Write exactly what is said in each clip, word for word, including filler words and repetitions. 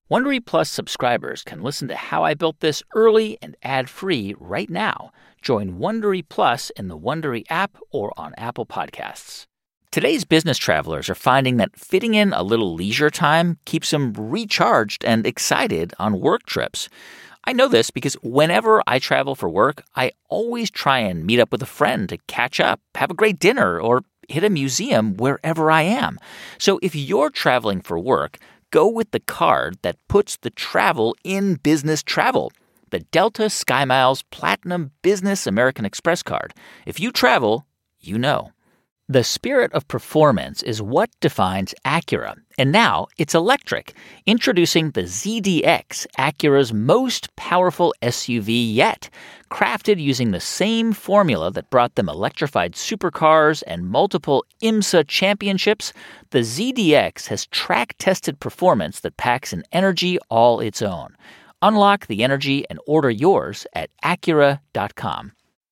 Wondery Plus subscribers can listen to How I Built This early and ad-free right now. Join Wondery Plus in the Wondery app or on Apple Podcasts. Today's business travelers are finding that fitting in a little leisure time keeps them recharged and excited on work trips. I know this because whenever I travel for work, I always try and meet up with a friend to catch up, have a great dinner, or hit a museum wherever I am. So if you're traveling for work, go with the card that puts the travel in business travel, the Delta SkyMiles Platinum Business American Express card. If you travel, you know. The spirit of performance is what defines Acura, and now it's electric. Introducing the Z D X, Acura's most powerful S U V yet. Crafted using the same formula that brought them electrified supercars and multiple IMSA championships, the Z D X has track-tested performance that packs an energy all its own. Unlock the energy and order yours at Acura dot com.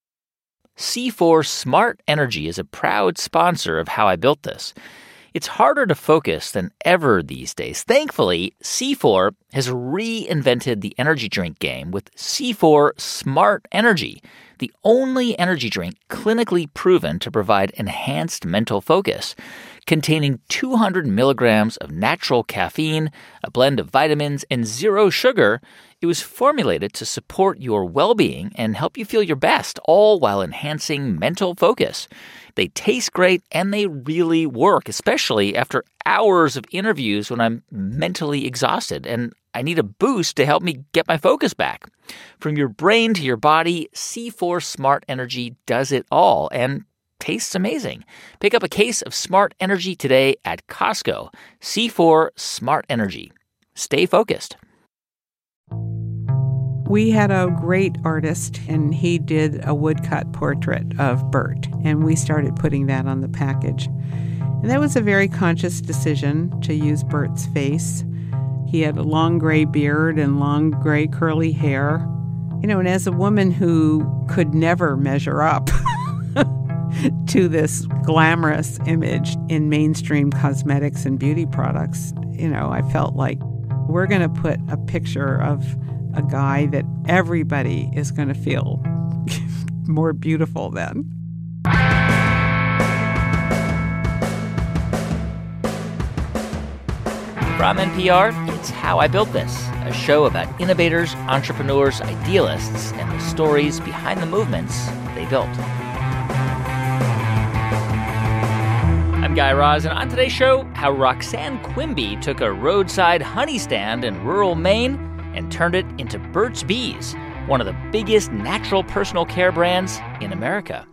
C four Smart Energy is a proud sponsor of How I Built This. It's harder to focus than ever these days. Thankfully, C four has reinvented the energy drink game with C four Smart Energy, the only energy drink clinically proven to provide enhanced mental focus. Containing two hundred milligrams of natural caffeine, a blend of vitamins, and zero sugar, it was formulated to support your well-being and help you feel your best, all while enhancing mental focus. They taste great, and they really work, especially after hours of interviews when I'm mentally exhausted and I need a boost to help me get my focus back. From your brain to your body, C four Smart Energy does it all, and tastes amazing. Pick up a case of Smart Energy today at Costco. C four Smart Energy. Stay focused. We had a great artist, and he did a woodcut portrait of Bert, and we started putting that on the package. And that was a very conscious decision to use Bert's face. He had a long gray beard and long gray curly hair. You know, and as a woman who could never measure up to this glamorous image in mainstream cosmetics and beauty products, you know, I felt like we're going to put a picture of a guy that everybody is going to feel more beautiful than. From N P R, it's How I Built This, a show about innovators, entrepreneurs, idealists, and the stories behind the movements they built. I'm Guy Raz, and on today's show, how Roxanne Quimby took a roadside honey stand in rural Maine and turned it into Burt's Bees, one of the biggest natural personal care brands in America.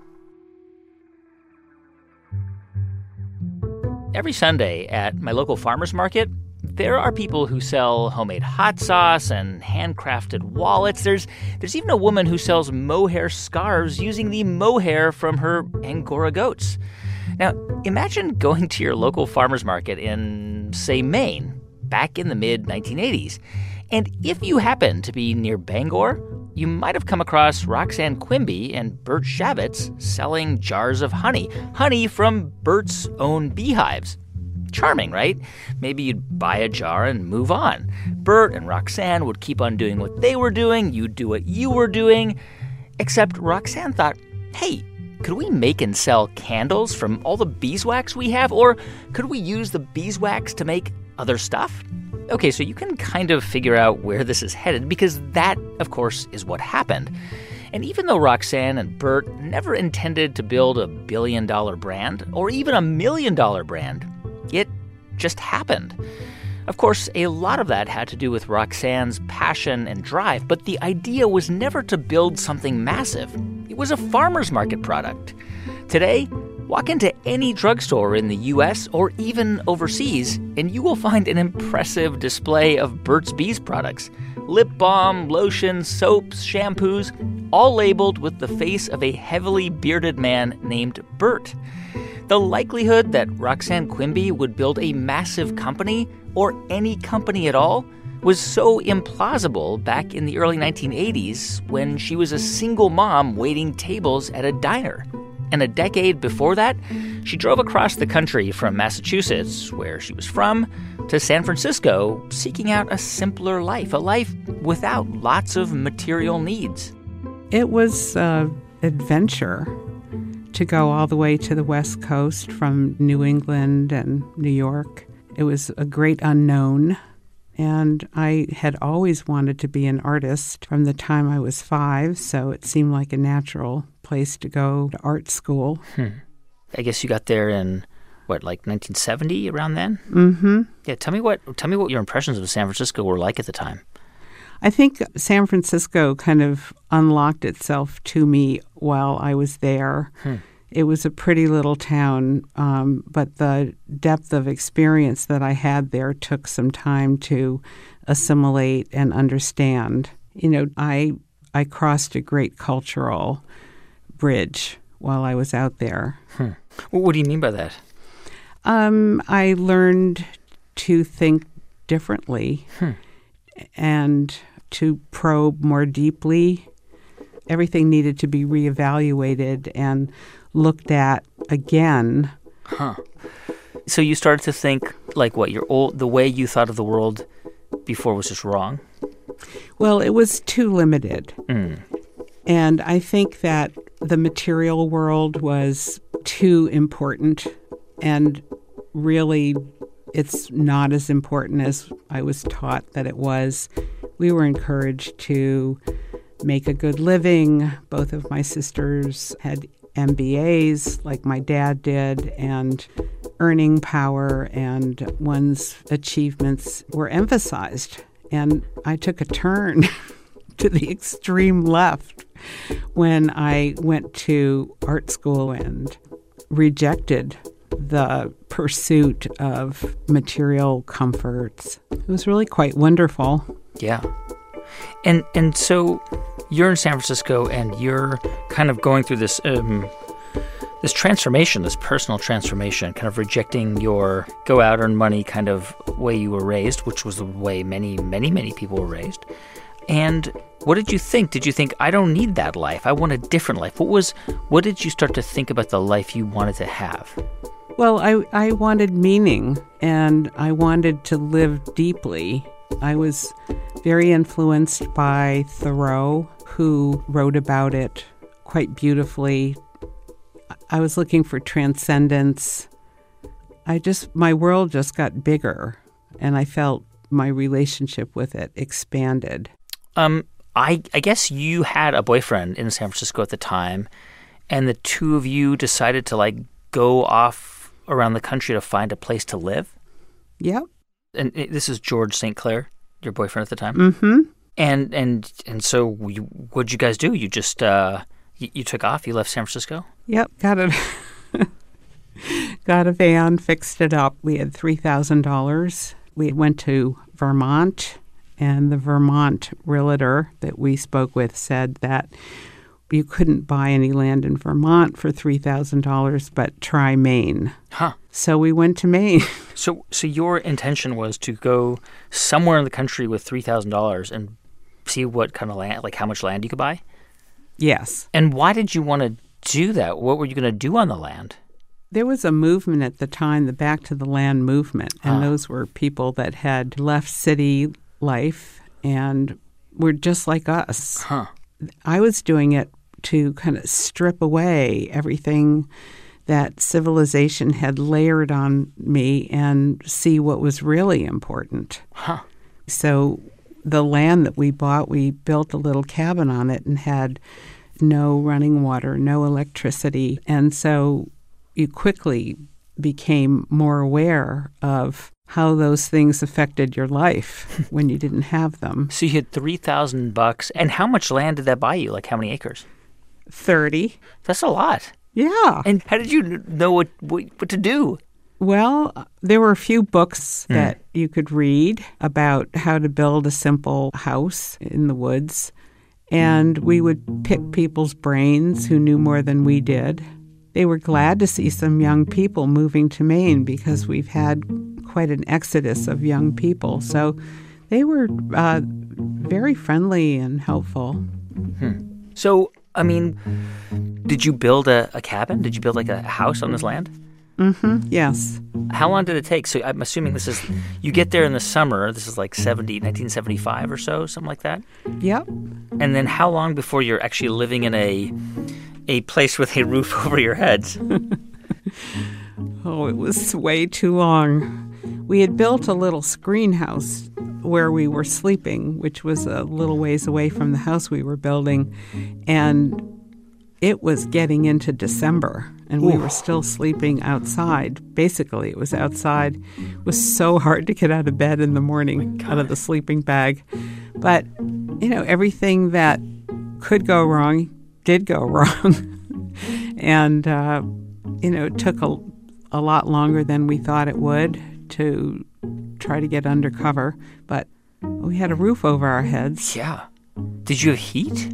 Every Sunday at my local farmer's market, there are people who sell homemade hot sauce and handcrafted wallets. There's there's even a woman who sells mohair scarves using the mohair from her Angora goats. Now, imagine going to your local farmer's market in, say, Maine, back in the mid nineteen eighties. And if you happen to be near Bangor, you might have come across Roxanne Quimby and Bert Shavitz selling jars of honey, honey from Bert's own beehives. Charming, right? Maybe you'd buy a jar and move on. Bert and Roxanne would keep on doing what they were doing, you'd do what you were doing. Except Roxanne thought, hey, could we make and sell candles from all the beeswax we have? Or could we use the beeswax to make other stuff? Okay, so you can kind of figure out where this is headed because that, of course, is what happened. And even though Roxanne and Bert never intended to build a billion-dollar brand or even a million-dollar brand, it just happened. Of course, a lot of that had to do with Roxanne's passion and drive, but the idea was never to build something massive. It was a farmer's market product. Today, walk into any drugstore in the U S or even overseas, and you will find an impressive display of Burt's Bees products. Lip balm, lotions, soaps, shampoos, all labeled with the face of a heavily bearded man named Bert. The likelihood that Roxanne Quimby would build a massive company, or any company at all, was so implausible back in the early nineteen eighties when she was a single mom waiting tables at a diner. And a decade before that, she drove across the country from Massachusetts, where she was from, to San Francisco, seeking out a simpler life, a life without lots of material needs. It was an adventure to go all the way to the West Coast from New England and New York. It was a great unknown, and I had always wanted to be an artist from the time I was five, so it seemed like a natural place to go to art school. Hmm. I guess you got there in, what, like nineteen seventy, around then? Mm-hmm. Yeah, tell me what tell me what your impressions of San Francisco were like at the time. I think San Francisco kind of unlocked itself to me while I was there. Hmm. It was a pretty little town, um, but the depth of experience that I had there took some time to assimilate and understand. You know, I I crossed a great cultural bridge while I was out there. Hmm. Well, what do you mean by that? Um, I learned to think differently hmm. and to probe more deeply. Everything needed to be reevaluated and looked at again. Huh. So you started to think, like what, your old, the way you thought of the world before was just wrong? Well, it was too limited. Mm. And I think that the material world was too important, and really it's not as important as I was taught that it was. We were encouraged to make a good living. Both of my sisters had M B As like my dad did, and earning power and one's achievements were emphasized. And I took a turn to the extreme left when I went to art school and rejected the pursuit of material comforts. It was really quite wonderful. Yeah. And and so you're in San Francisco and you're kind of going through this um, this transformation, this personal transformation, kind of rejecting your go out, earn money kind of way you were raised, which was the way many, many, many people were raised. And what did you think? Did you think, I don't need that life, I want a different life? What was, what did you start to think about the life you wanted to have? Well, I, I wanted meaning, and I wanted to live deeply. I was very influenced by Thoreau, who wrote about it quite beautifully. I was looking for transcendence. I just, my world just got bigger, and I felt my relationship with it expanded. Um, I, I guess you had a boyfriend in San Francisco at the time, and the two of you decided to, like, go off around the country to find a place to live? Yep. And this is George Saint Clair, your boyfriend at the time? Mm-hmm. And and and so you, what'd you guys do? You just, uh, you, you took off? You left San Francisco? Yep, got it. Got a van, fixed it up. We had three thousand dollars. We went to Vermont, and the Vermont realtor that we spoke with said that you couldn't buy any land in Vermont for three thousand dollars, but try Maine. Huh. So we went to Maine. So so your intention was to go somewhere in the country with three thousand dollars and see what kind of land, like how much land you could buy? Yes. And why did you want to do that? What were you going to do on the land? There was a movement at the time, the Back to the Land movement, and huh. those were people that had left city life and were just like us. Huh. I was doing it to kind of strip away everything that civilization had layered on me and see what was really important. Huh. So the land that we bought, we built a little cabin on it and had no running water, no electricity. And so you quickly became more aware of how those things affected your life when you didn't have them. So you had three thousand bucks. And how much land did that buy you? Like how many acres? thirty. That's a lot. Yeah. And how did you know what what, what to do? Well, there were a few books mm. that you could read about how to build a simple house in the woods. And we would pick people's brains who knew more than we did. They were glad to see some young people moving to Maine because we've had quite an exodus of young people. So they were uh, very friendly and helpful. Hmm. So I mean, did you build a, a cabin? Did you build like a house on this land? Mm-hmm. Yes. How long did it take? So I'm assuming this is, you get there in the summer. This is like seventy, nineteen seventy-five or so, something like that? Yep. And then how long before you're actually living in a a place with a roof over your heads? Oh, it was way too long. We had built a little screen house where we were sleeping, which was a little ways away from the house we were building. And it was getting into December, and we were still sleeping outside. Basically, it was outside. It was so hard to get out of bed in the morning, out of the sleeping bag. But, you know, everything that could go wrong did go wrong. and, uh, you know, it took a, a lot longer than we thought it would to try to get under cover. But we had a roof over our heads. Yeah. Did you have heat?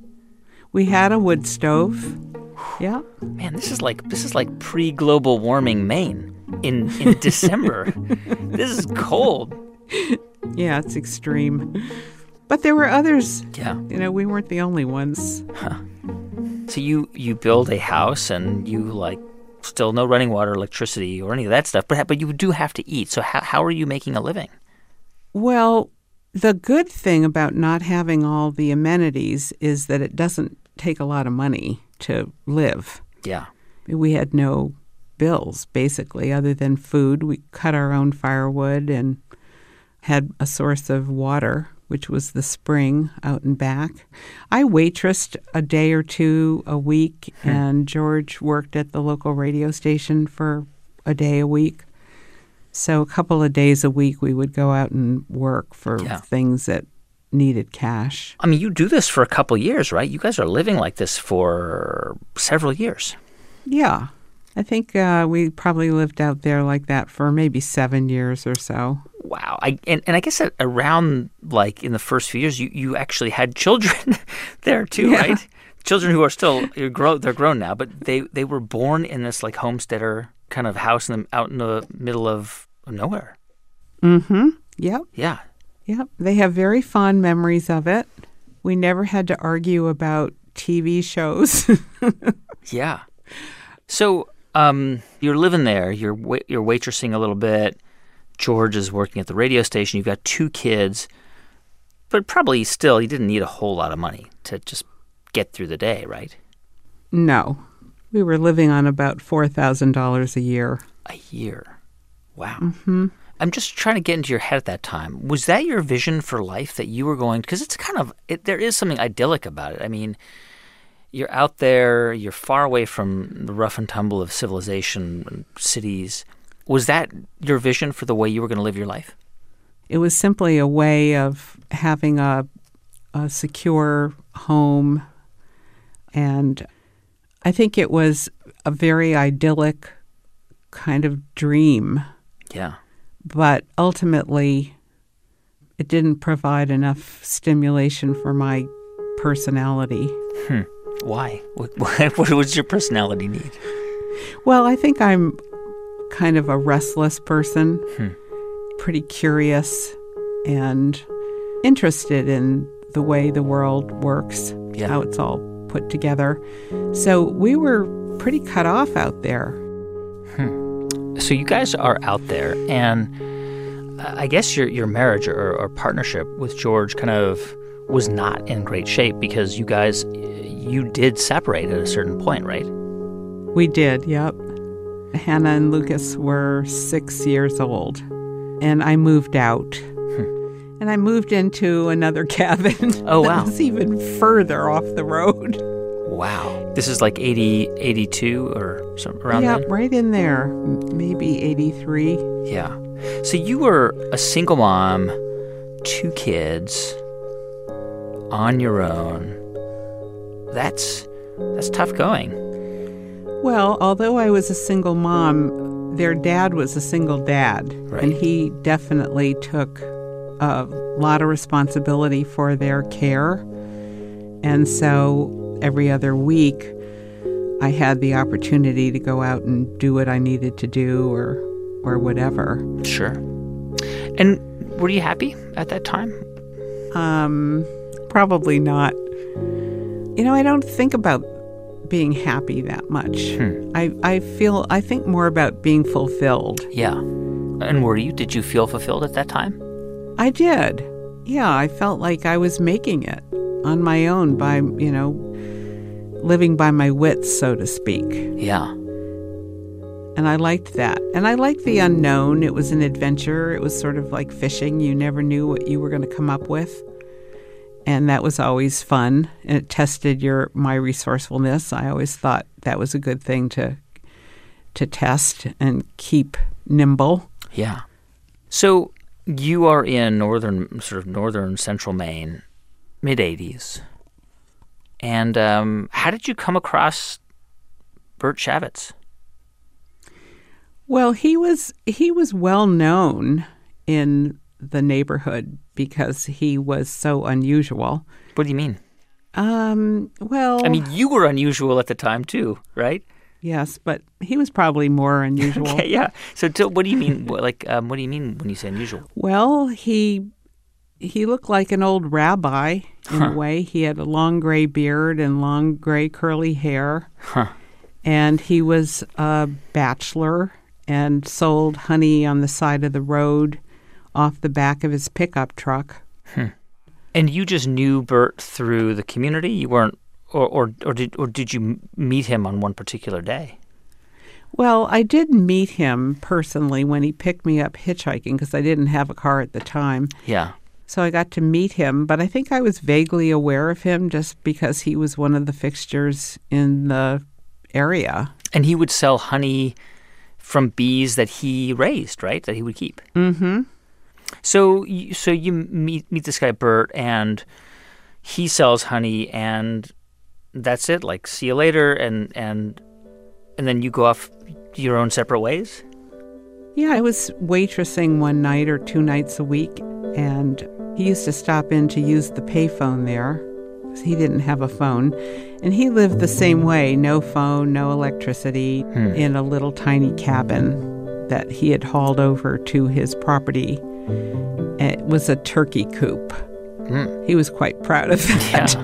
We had a wood stove. Yeah. Man, this is like this is like pre-global warming Maine in in December. This is cold. Yeah, it's extreme. But there were others. Yeah. You know, we weren't the only ones. Huh. So you you build a house and you like still no running water, electricity, or any of that stuff, but but you do have to eat. So how how are you making a living? Well, the good thing about not having all the amenities is that it doesn't take a lot of money to live. Yeah. We had no bills, basically, other than food. We cut our own firewood and had a source of water, which was the spring out and back. I waitressed a day or two a week, hmm. and George worked at the local radio station for a day a week. So a couple of days a week, we would go out and work for yeah. things that needed cash. I mean, you do this for a couple of years, right? You guys are living like this for several years. Yeah. I think uh, we probably lived out there like that for maybe seven years or so. Wow. I, and, and I guess that around, like, in the first few years, you, you actually had children there, too, yeah. right? Children who are still, you're grow, they're grown now, but they, they were born in this, like, homesteader kind of house in the, out in the middle of nowhere. Mm-hmm. Yep. Yeah. Yep. They have very fond memories of it. We never had to argue about T V shows. Yeah. So um, you're living there. You're wa- you're waitressing a little bit. George is working at the radio station. You've got two kids. But probably still, you didn't need a whole lot of money to just get through the day, right? No. We were living on about four thousand dollars a year. A year. Wow. Mm-hmm. I'm just trying to get into your head at that time. Was that your vision for life, that you were going – because it's kind of it, – there is something idyllic about it. I mean, you're out there. You're far away from the rough and tumble of civilization and cities. Was that your vision for the way you were going to live your life? It was simply a way of having a, a secure home. And I think it was a very idyllic kind of dream. Yeah. But ultimately, it didn't provide enough stimulation for my personality. Hmm. Why? What, what was your personality need? Well, I think I'm kind of a restless person, hmm. pretty curious and interested in the way the world works, yeah. how it's all put together. So we were pretty cut off out there. Hmm. So you guys are out there, and I guess your your marriage or, or partnership with George kind of was not in great shape because you guys, you did separate at a certain point, right? We did, yep. Hannah and Lucas were six years old, and I moved out. Hmm. And I moved into another cabin oh, that wow. was even further off the road. Wow. This is like eighty, eighty-two or something around yeah, then? Yeah, right in there. Maybe eighty-three. Yeah. So you were a single mom, two kids, on your own. That's that's tough going. Well, although I was a single mom, their dad was a single dad. Right. And he definitely took a lot of responsibility for their care. And so every other week, I had the opportunity to go out and do what I needed to do or or whatever. Sure. And were you happy at that time? Um, probably not. you know, I don't think about being happy that much. Hmm. I, I feel, I think more about being fulfilled. Yeah. And were you? Did you feel fulfilled at that time? I did. Yeah, I felt like I was making it on my own by, you know, living by my wits, so to speak. Yeah. And I liked that. And I liked the unknown. It was an adventure. It was sort of like fishing. You never knew what you were going to come up with. And that was always fun. And it tested your my resourcefulness. I always thought that was a good thing to to test and keep nimble. Yeah. So you are in northern, sort of northern central Maine, mid-eighties. And um, how did you come across Bert Shavitz? Well, he was he was well known in the neighborhood because he was so unusual. What do you mean? Um, well, I mean, you were unusual at the time too, right? Yes, but he was probably more unusual. Okay, yeah. So, to, what do you mean? What, like, um, what do you mean when you say unusual? Well, he he looked like an old rabbi in Huh. a way. He had a long gray beard and long gray curly hair, Huh. and he was a bachelor and sold honey on the side of the road off the back of his pickup truck. Hmm. And you just knew Bert through the community? You weren't, or or or did or did you meet him on one particular day? Well, I did meet him personally when he picked me up hitchhiking because I didn't have a car at the time. Yeah. So I got to meet him, but I think I was vaguely aware of him just because he was one of the fixtures in the area. And he would sell honey from bees that he raised, right? That he would keep. Mm-hmm. So, you, so you meet meet this guy Bert, and he sells honey, and that's it. Like, see you later, and and and then you go off your own separate ways. Yeah, I was waitressing one night or two nights a week, and he used to stop in to use the payphone there. He didn't have a phone, and he lived the same way, no phone, no electricity, Hmm. in a little tiny cabin that he had hauled over to his property. It was a turkey coop. Hmm. He was quite proud of that.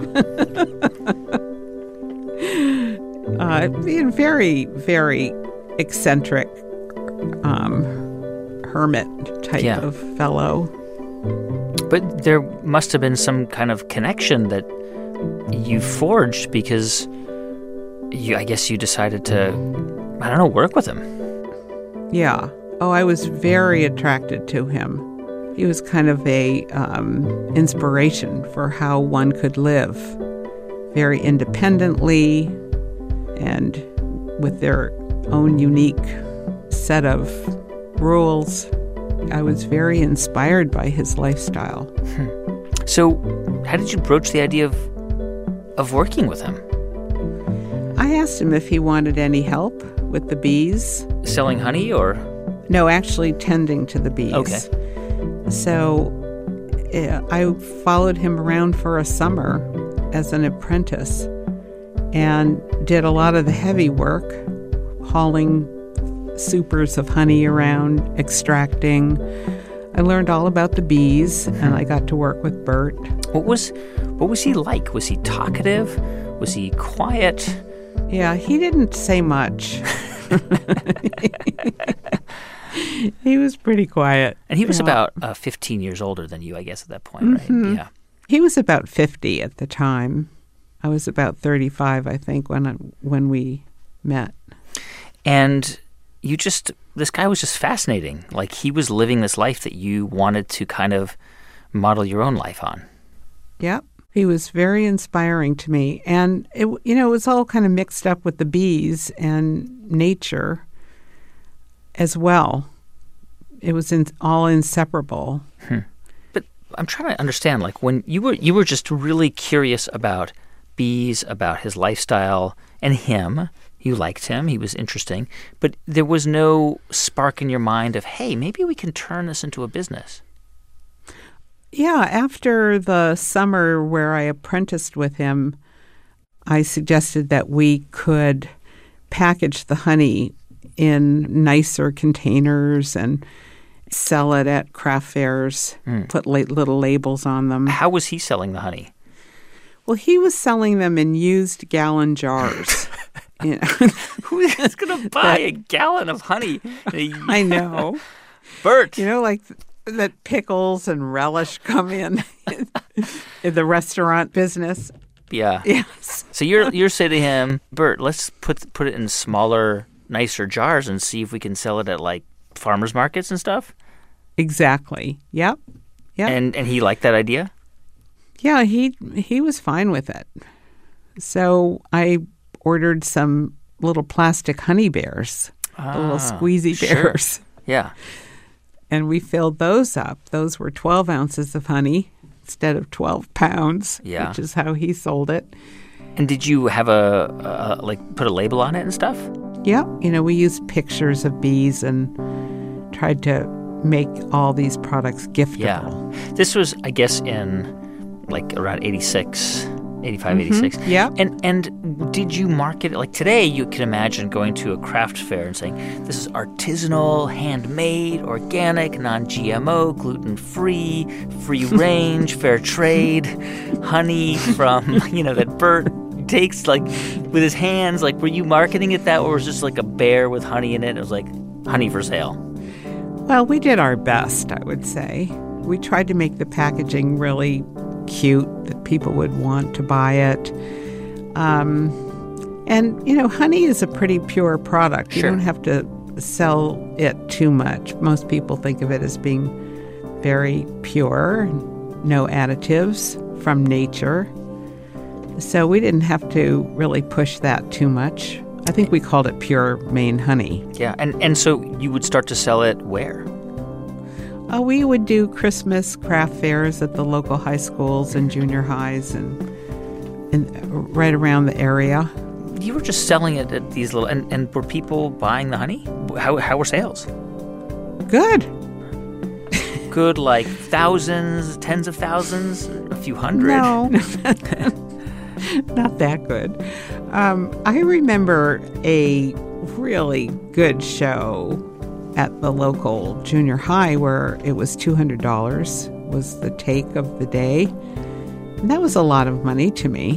Yeah. uh, being very, very eccentric um, hermit type Yeah. of fellow. But there must have been some kind of connection that you forged because you, I guess you decided to, I don't know, work with him. Yeah. Oh, I was very attracted to him. He was kind of a um, inspiration for how one could live very independently and with their own unique set of rules. I was very inspired by his lifestyle. So how did you broach the idea of of working with him? I asked him if he wanted any help with the bees. Selling honey or? No, actually tending to the bees. Okay. So uh, I followed him around for a summer as an apprentice and did a lot of the heavy work, hauling supers of honey around, extracting. I learned all about the bees, and I got to work with Bert. What was what was he like? Was he talkative? Was he quiet? Yeah, he didn't say much. He was pretty quiet. And he was Yeah. about uh, fifteen years older than you, I guess, at that point, right? Mhm. Yeah. He was about fifty at the time. I was about thirty-five, I think, when I, when we met. And you just, this guy was just fascinating. Like, he was living this life that you wanted to kind of model your own life on. Yep. He was very inspiring to me. And, it, you know, it was all kind of mixed up with the bees and nature as well. It was in, all inseparable. Hmm. But I'm trying to understand, like, when you were you were just really curious about bees, about his lifestyle, and him. You liked him. He was interesting. But there was no spark in your mind of, hey, maybe we can turn this into a business. Yeah, after the summer where I apprenticed with him, I suggested that we could package the honey in nicer containers and sell it at craft fairs, Mm. put la- little labels on them. How was he selling the honey? Well, he was selling them in used gallon jars. You know? Who is going to buy a gallon of honey? I know. Bert. You know, like that pickles and relish come in in the restaurant business. Yeah. Yes. So you're you're saying to him, Bert, let's put put it in smaller, nicer jars and see if we can sell it at like farmers markets and stuff? Exactly. Yep. Yep. And and he liked that idea? Yeah, he he was fine with it. So I ordered some little plastic honey bears, ah, the little squeezy sure. bears. Yeah. And we filled those up. Those were twelve ounces of honey instead of twelve pounds, yeah. which is how he sold it. And did you have a, a, like, put a label on it and stuff? Yeah. You know, we used pictures of bees and tried to make all these products giftable. Yeah. This was, I guess, in, like, around eighty-six, eighty-five, Mm-hmm. eighty-six. Yeah. And and did you market it? Like, today, you can imagine going to a craft fair and saying, this is artisanal, handmade, organic, non-G M O, gluten-free, free-range, fair trade, honey from, you know, that Bert takes, like, with his hands. Like, were you marketing it that, or was it just like a bear with honey in it? It was like honey for sale. Well, we did our best, I would say. We tried to make the packaging really cute, that people would want to buy it. Um, and, you know, honey is a pretty pure product. You Sure. don't have to sell it too much. Most people think of it as being very pure, no additives from nature. So we didn't have to really push that too much. I think we called it pure Maine honey. Yeah, and, and so you would start to sell it where? Uh, we would do Christmas craft fairs at the local high schools and junior highs and, and right around the area. You were just selling it at these little... And, and were people buying the honey? How, how were sales? Good. Good, like thousands, tens of thousands, a few hundred? No, not that good. Um, I remember a really good show at the local junior high where it was two hundred dollars was the take of the day. And that was a lot of money to me.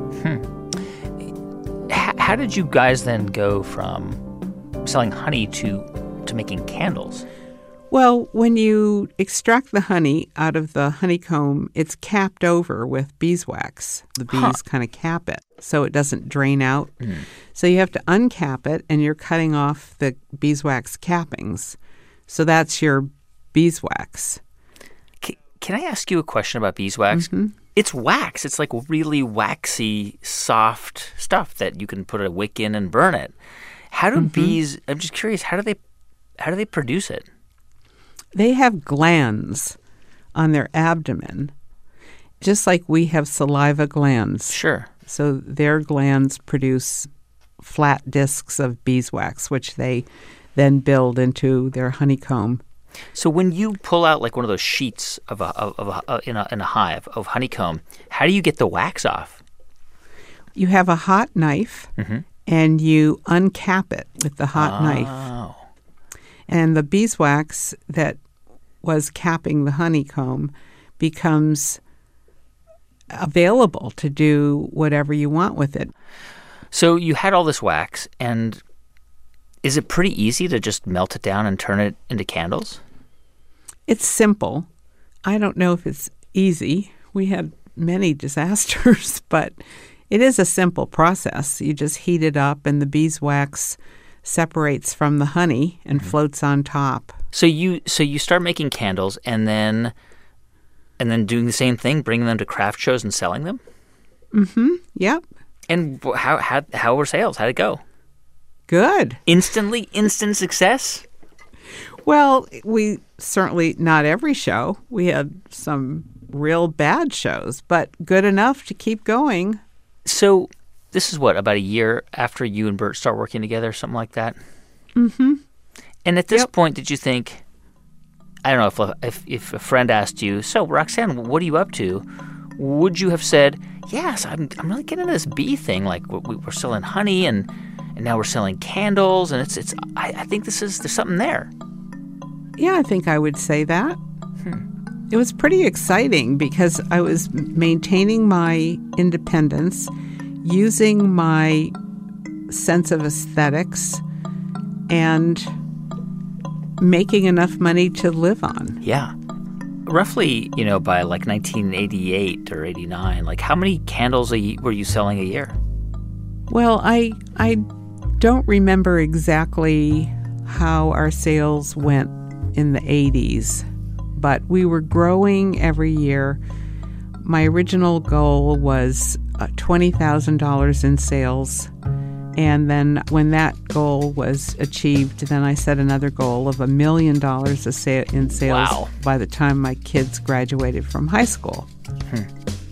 Hmm. H- how did you guys then go from selling honey to, to making candles? Well, when you extract the honey out of the honeycomb, it's capped over with beeswax. The bees Huh. kind of cap it so it doesn't drain out. Mm. So you have to uncap it, and you're cutting off the beeswax cappings. So that's your beeswax. C- can I ask you a question about beeswax? Mm-hmm. It's wax. It's like really waxy, soft stuff that you can put a wick in and burn it. How do Mm-hmm. bees... I'm just curious, how do they how do they produce it? They have glands on their abdomen, just like we have saliva glands. Sure. So their glands produce flat discs of beeswax, which they then build into their honeycomb. So when you pull out like one of those sheets of a, of, of a, uh, in a in a hive of honeycomb, how do you get the wax off? You have a hot knife, Mm-hmm. and you uncap it with the hot oh. knife. And the beeswax that was capping the honeycomb becomes available to do whatever you want with it. So you had all this wax, and is it pretty easy to just melt it down and turn it into candles? It's simple. I don't know if it's easy. We had many disasters, but it is a simple process. You just heat it up, and the beeswax separates from the honey and mm-hmm. floats on top. So you so you start making candles, and then and then doing the same thing, bringing them to craft shows and selling them? Mm-hmm. Yep. And how how how were sales? How'd it go? Good. Instantly, instant success? Well, we certainly, not every show. We had some real bad shows, but good enough to keep going. So this is what, about a year after you and Bert start working together, something like that? Mm-hmm. And at this Yep. point, did you think, I don't know, if a, if, if a friend asked you, so Roxanne, what are you up to? Would you have said, yes, I'm I'm really getting into this bee thing. Like we, we're selling honey and, and now we're selling candles, and it's it's. I, I think this is there's something there. Yeah, I think I would say that. Hmm. It was pretty exciting because I was maintaining my independence, using my sense of aesthetics, and making enough money to live on. Yeah. Roughly, you know, by like nineteen eighty-eight or eighty-nine, like how many candles a ye- were you selling a year? Well, I I don't remember exactly how our sales went in the eighties, but we were growing every year. My original goal was uh, twenty thousand dollars in sales. And then when that goal was achieved, then I set another goal of a million dollars in sales wow. by the time my kids graduated from high school. Hmm.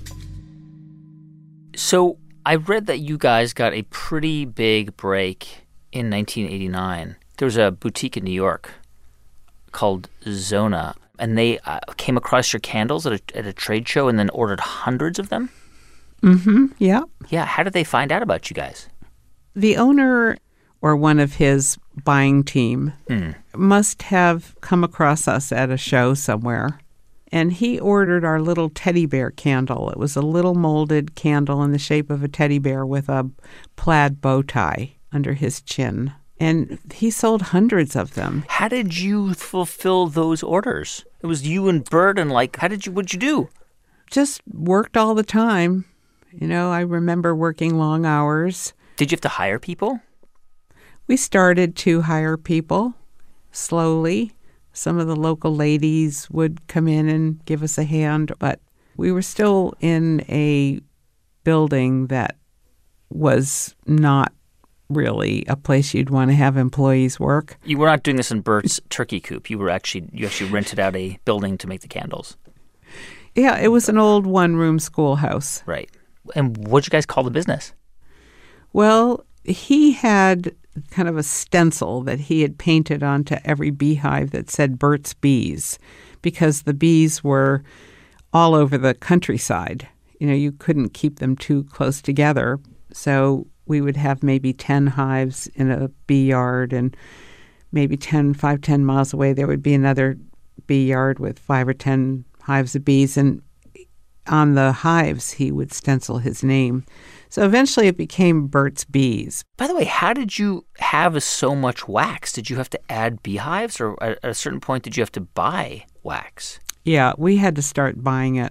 So I read that you guys got a pretty big break in nineteen eighty-nine. There was a boutique in New York called Zona, and they uh, came across your candles at a, at a trade show and then ordered hundreds of them? Mm-hmm, yeah. Yeah, how did they find out about you guys? The owner or one of his buying team mm. must have come across us at a show somewhere, and he ordered our little teddy bear candle. It was a little molded candle in the shape of a teddy bear with a plaid bow tie under his chin, and he sold hundreds of them. How did you fulfill those orders? It was you and Bert, and like, how did you, what'd you do? Just worked all the time. You know, I remember working long hours. Did you have to hire people? We started to hire people slowly. Some of the local ladies would come in and give us a hand, but we were still in a building that was not really a place you'd want to have employees work. You were not doing this in Bert's turkey coop. You were actually you actually rented out a building to make the candles. Yeah, it was an old one-room schoolhouse. Right. And what'd you guys call the business? Well, he had kind of a stencil that he had painted onto every beehive that said Bert's Bees, because the bees were all over the countryside. You know, you couldn't keep them too close together. So we would have maybe ten hives in a bee yard, and maybe ten, five, ten miles away there would be another bee yard with five or ten hives of bees. And on the hives, he would stencil his name. So eventually it became Bert's Bees. By the way, how did you have so much wax? Did you have to add beehives, or at a certain point did you have to buy wax? Yeah, we had to start buying it.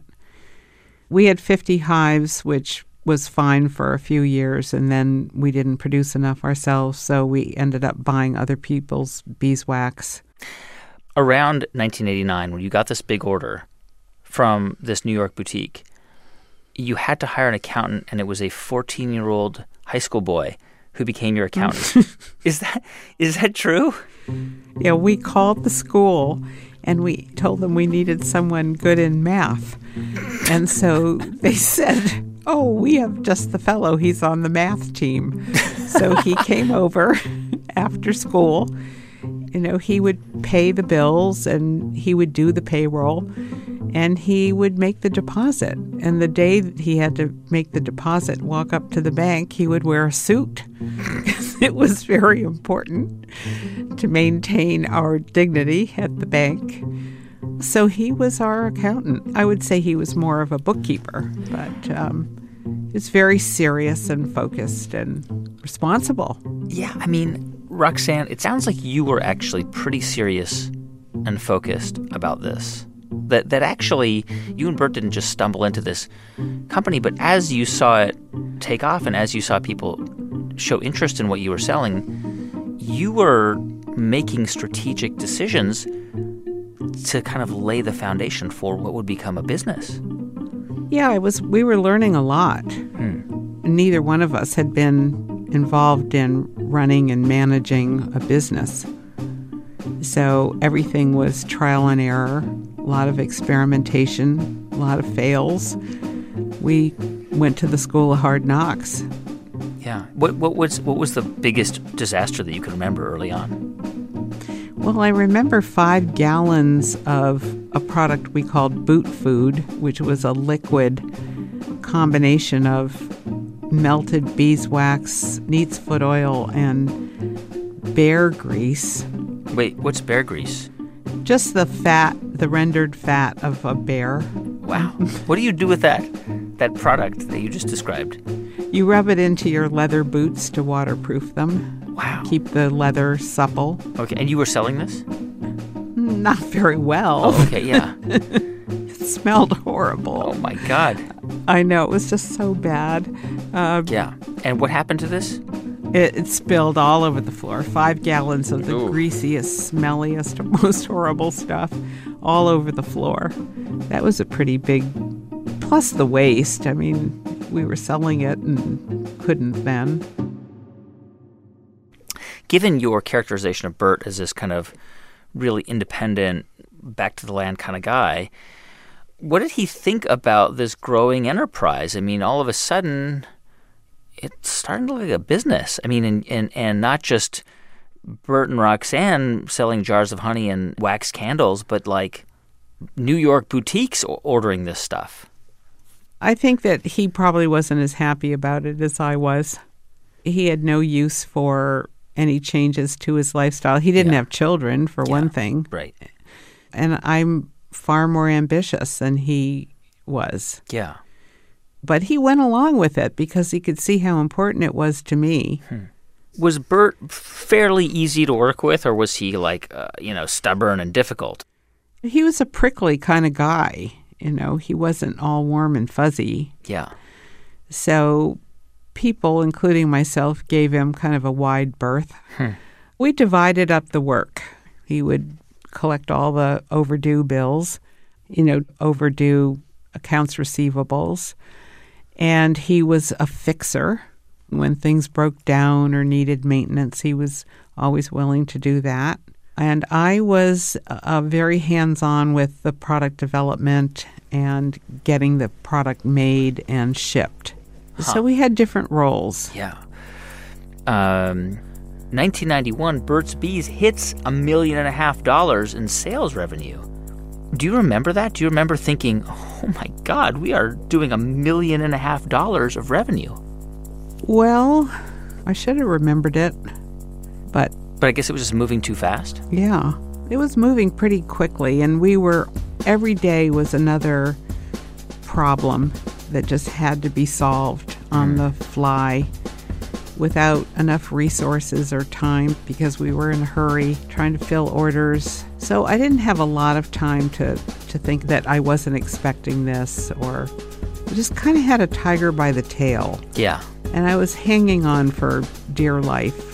We had fifty hives, which was fine for a few years, and then we didn't produce enough ourselves, so we ended up buying other people's beeswax. Around nineteen eighty-nine, when you got this big order from this New York boutique, you had to hire an accountant, and it was a fourteen-year-old high school boy who became your accountant. Is that is that true? Yeah, we called the school, and we told them we needed someone good in math. And so they said, oh, we have just the fellow. He's on the math team. So he came over after school. You know, he would pay the bills, and he would do the payroll, and he would make the deposit. And the day that he had to make the deposit, walk up to the bank, he would wear a suit. It was very important to maintain our dignity at the bank. So he was our accountant. I would say he was more of a bookkeeper, but um, he was very serious and focused and responsible. Yeah, I mean, Roxanne, it sounds like you were actually pretty serious and focused about this. That that actually, you and Bert didn't just stumble into this company, but as you saw it take off and as you saw people show interest in what you were selling, you were making strategic decisions to kind of lay the foundation for what would become a business. Yeah, it was. We were learning a lot. Hmm. Neither one of us had been involved in running and managing a business. So everything was trial and error, a lot of experimentation, a lot of fails. We went to the School of Hard Knocks. Yeah. What what was what was the biggest disaster that you could remember early on? Well, I remember five gallons of a product we called Boot Food, which was a liquid combination of melted beeswax, neat's foot oil, and bear grease. Wait, what's bear grease? Just the fat the rendered fat of a bear. Wow. What do you do with that, that product that you just described? You rub it into your leather boots to waterproof them. Wow. Keep the leather supple. Okay, and you were selling this? Not very well. Oh, okay, yeah. It smelled horrible. Oh, my God. I know. It was just so bad. Uh, yeah. And what happened to this? It, it spilled all over the floor. Five gallons of the Ooh. greasiest, smelliest, most horrible stuff all over the floor. That was a pretty big... Plus the waste. I mean, we were selling it and couldn't then. Given your characterization of Bert as this kind of really independent, back-to-the-land kind of guy, what did he think about this growing enterprise? I mean, all of a sudden, it's starting to look like a business. I mean, and, and, and not just Bert and Roxanne selling jars of honey and wax candles, but like New York boutiques ordering this stuff. I think that he probably wasn't as happy about it as I was. He had no use for any changes to his lifestyle. He didn't yeah. have children, for yeah. one thing. Right. And I'm far more ambitious than he was. Yeah. But he went along with it because he could see how important it was to me. Hmm. Was Bert fairly easy to work with, or was he like, uh, you know, stubborn and difficult? He was a prickly kind of guy. You know, he wasn't all warm and fuzzy. Yeah. So people, including myself, gave him kind of a wide berth. Hmm. We divided up the work. He would collect all the overdue bills, you know, overdue accounts receivables. And he was a fixer. When things broke down or needed maintenance, he was always willing to do that. And I was uh, very hands-on with the product development and getting the product made and shipped. Huh. So we had different roles. Yeah. Um, nineteen ninety-one, Burt's Bees hits a million and a half dollars in sales revenue. Do you remember that? Do you remember thinking, oh my God, we are doing a million and a half dollars of revenue? Well, I should have remembered it, but... But I guess it was just moving too fast? Yeah. It was moving pretty quickly, and we were... Every day was another problem that just had to be solved on mm. the fly without enough resources or time because we were in a hurry trying to fill orders. So I didn't have a lot of time to, to think that I wasn't expecting this, or I just kind of had a tiger by the tail. Yeah. And I was hanging on for dear life.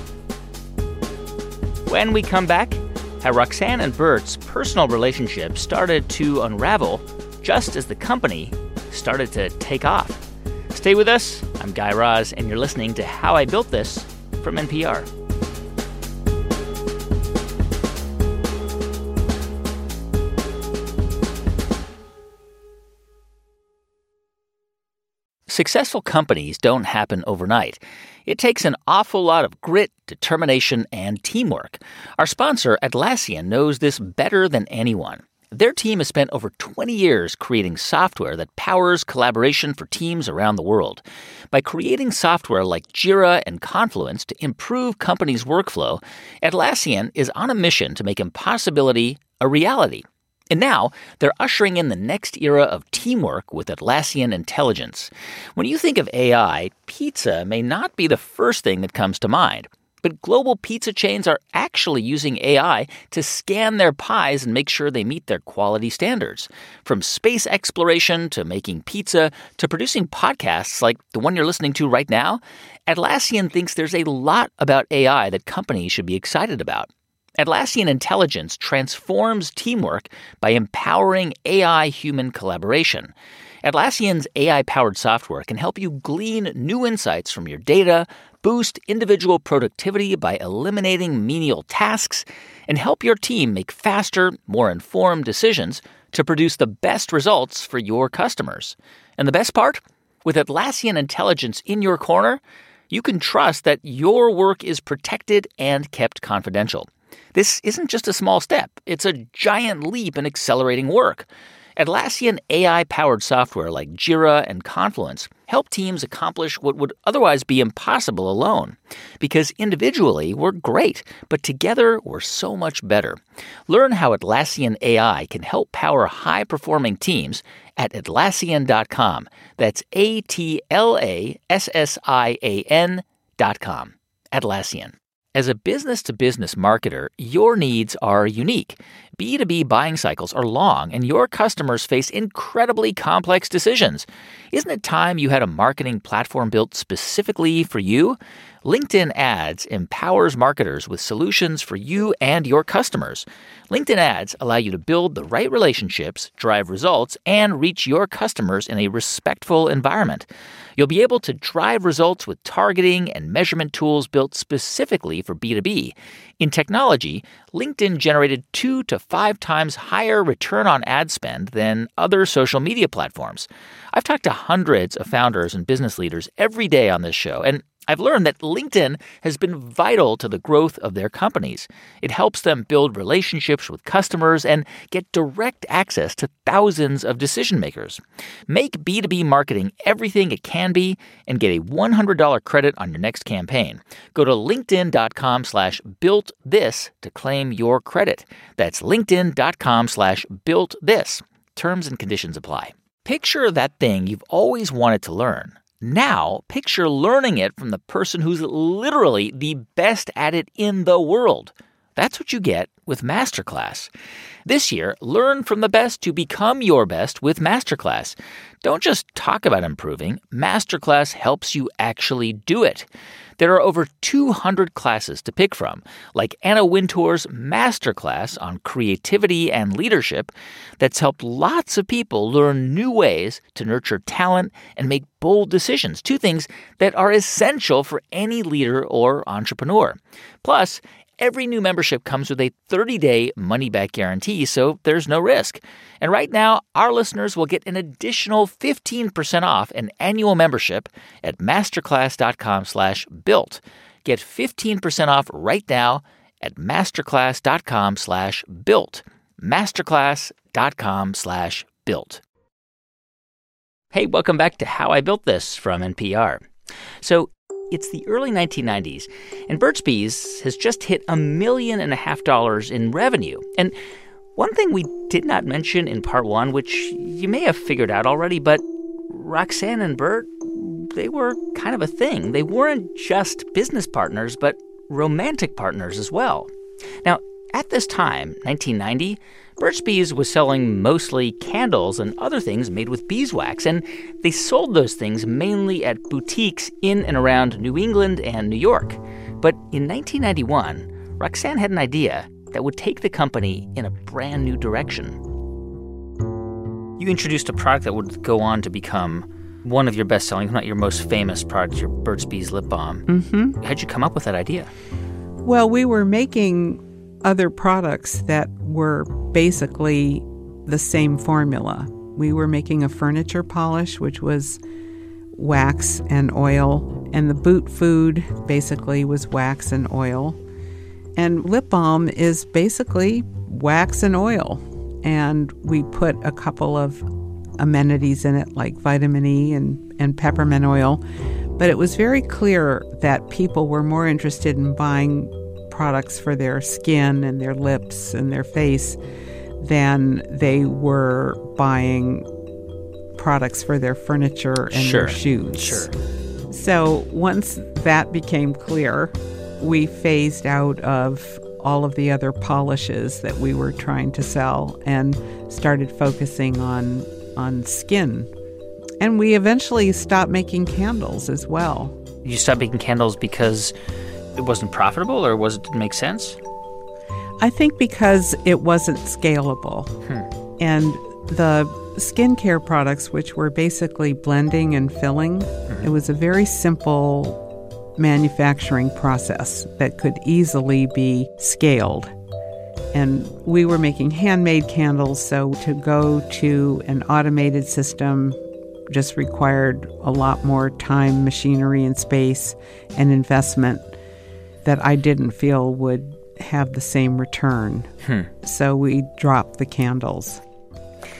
When we come back, how Roxanne and Bert's personal relationship started to unravel just as the company started to take off. Stay with us. I'm Guy Raz, and you're listening to How I Built This from N P R. Successful companies don't happen overnight. It takes an awful lot of grit, determination, and teamwork. Our sponsor, Atlassian, knows this better than anyone. Their team has spent over twenty years creating software that powers collaboration for teams around the world. By creating software like Jira and Confluence to improve companies' workflow, Atlassian is on a mission to make impossibility a reality. And now, they're ushering in the next era of teamwork with Atlassian Intelligence. When you think of A I, pizza may not be the first thing that comes to mind. But global pizza chains are actually using A I to scan their pies and make sure they meet their quality standards. From space exploration to making pizza to producing podcasts like the one you're listening to right now, Atlassian thinks there's a lot about A I that companies should be excited about. Atlassian Intelligence transforms teamwork by empowering A I-human collaboration. Atlassian's A I-powered software can help you glean new insights from your data, boost individual productivity by eliminating menial tasks, and help your team make faster, more informed decisions to produce the best results for your customers. And the best part? With Atlassian Intelligence in your corner, you can trust that your work is protected and kept confidential. This isn't just a small step. It's a giant leap in accelerating work. Atlassian A I-powered software like Jira and Confluence help teams accomplish what would otherwise be impossible alone. Because individually, we're great, but together, we're so much better. Learn how Atlassian A I can help power high-performing teams at Atlassian dot com. That's A T L A S S I A N dot com. Atlassian. As a business-to-business marketer, your needs are unique. B two B buying cycles are long, and your customers face incredibly complex decisions. Isn't it time you had a marketing platform built specifically for you? LinkedIn Ads empowers marketers with solutions for you and your customers. LinkedIn Ads allow you to build the right relationships, drive results, and reach your customers in a respectful environment. You'll be able to drive results with targeting and measurement tools built specifically for B two B. In technology, LinkedIn generated two to five times higher return on ad spend than other social media platforms. I've talked to hundreds of founders and business leaders every day on this show, and I've learned that LinkedIn has been vital to the growth of their companies. It helps them build relationships with customers and get direct access to thousands of decision makers. Make B two B marketing everything it can be and get a one hundred dollars credit on your next campaign. Go to linkedin.com slash built this to claim your credit. That's linkedin.com slash built this. Terms and conditions apply. Picture that thing you've always wanted to learn. Now, picture learning it from the person who's literally the best at it in the world. That's what you get with Masterclass. This year, learn from the best to become your best with Masterclass. Don't just talk about improving. Masterclass helps you actually do it. There are over two hundred classes to pick from, like Anna Wintour's Masterclass on creativity and leadership that's helped lots of people learn new ways to nurture talent and make bold decisions, two things that are essential for any leader or entrepreneur. Plus, every new membership comes with a thirty-day money-back guarantee, so there's no risk. And right now, our listeners will get an additional fifteen percent off an annual membership at masterclass.com slash built. Get fifteen percent off right now at masterclass.com slash built. masterclass.com slash built. Hey, welcome back to How I Built This from N P R. So, it's the early nineteen nineties, and Burt's Bees has just hit a million and a half dollars in revenue. And one thing we did not mention in part one, which you may have figured out already, but Roxanne and Burt, they were kind of a thing. They weren't just business partners, but romantic partners as well. Now, at this time, nineteen ninety, Burt's Bees was selling mostly candles and other things made with beeswax, and they sold those things mainly at boutiques in and around New England and New York. But in nineteen ninety-one, Roxanne had an idea that would take the company in a brand new direction. You introduced a product that would go on to become one of your best-selling, if not your most famous products, your Burt's Bees lip balm. Mm-hmm. How'd you come up with that idea? Well, we were making other products that were basically the same formula. We were making a furniture polish, which was wax and oil, and the boot food basically was wax and oil. And lip balm is basically wax and oil. And we put a couple of amenities in it, like vitamin E and, and peppermint oil. But it was very clear that people were more interested in buying products for their skin and their lips and their face than they were buying products for their furniture and sure. their shoes. Sure. So once that became clear, we phased out of all of the other polishes that we were trying to sell and started focusing on on skin. And we eventually stopped making candles as well. You stopped making candles because it wasn't profitable, or was it didn't make sense? I think because it wasn't scalable. Hmm. And the skincare products, which were basically blending and filling, mm-hmm. it was a very simple manufacturing process that could easily be scaled. And we were making handmade candles, so to go to an automated system just required a lot more time, machinery, and space and investment that I didn't feel would have the same return. Hmm. So we dropped the candles.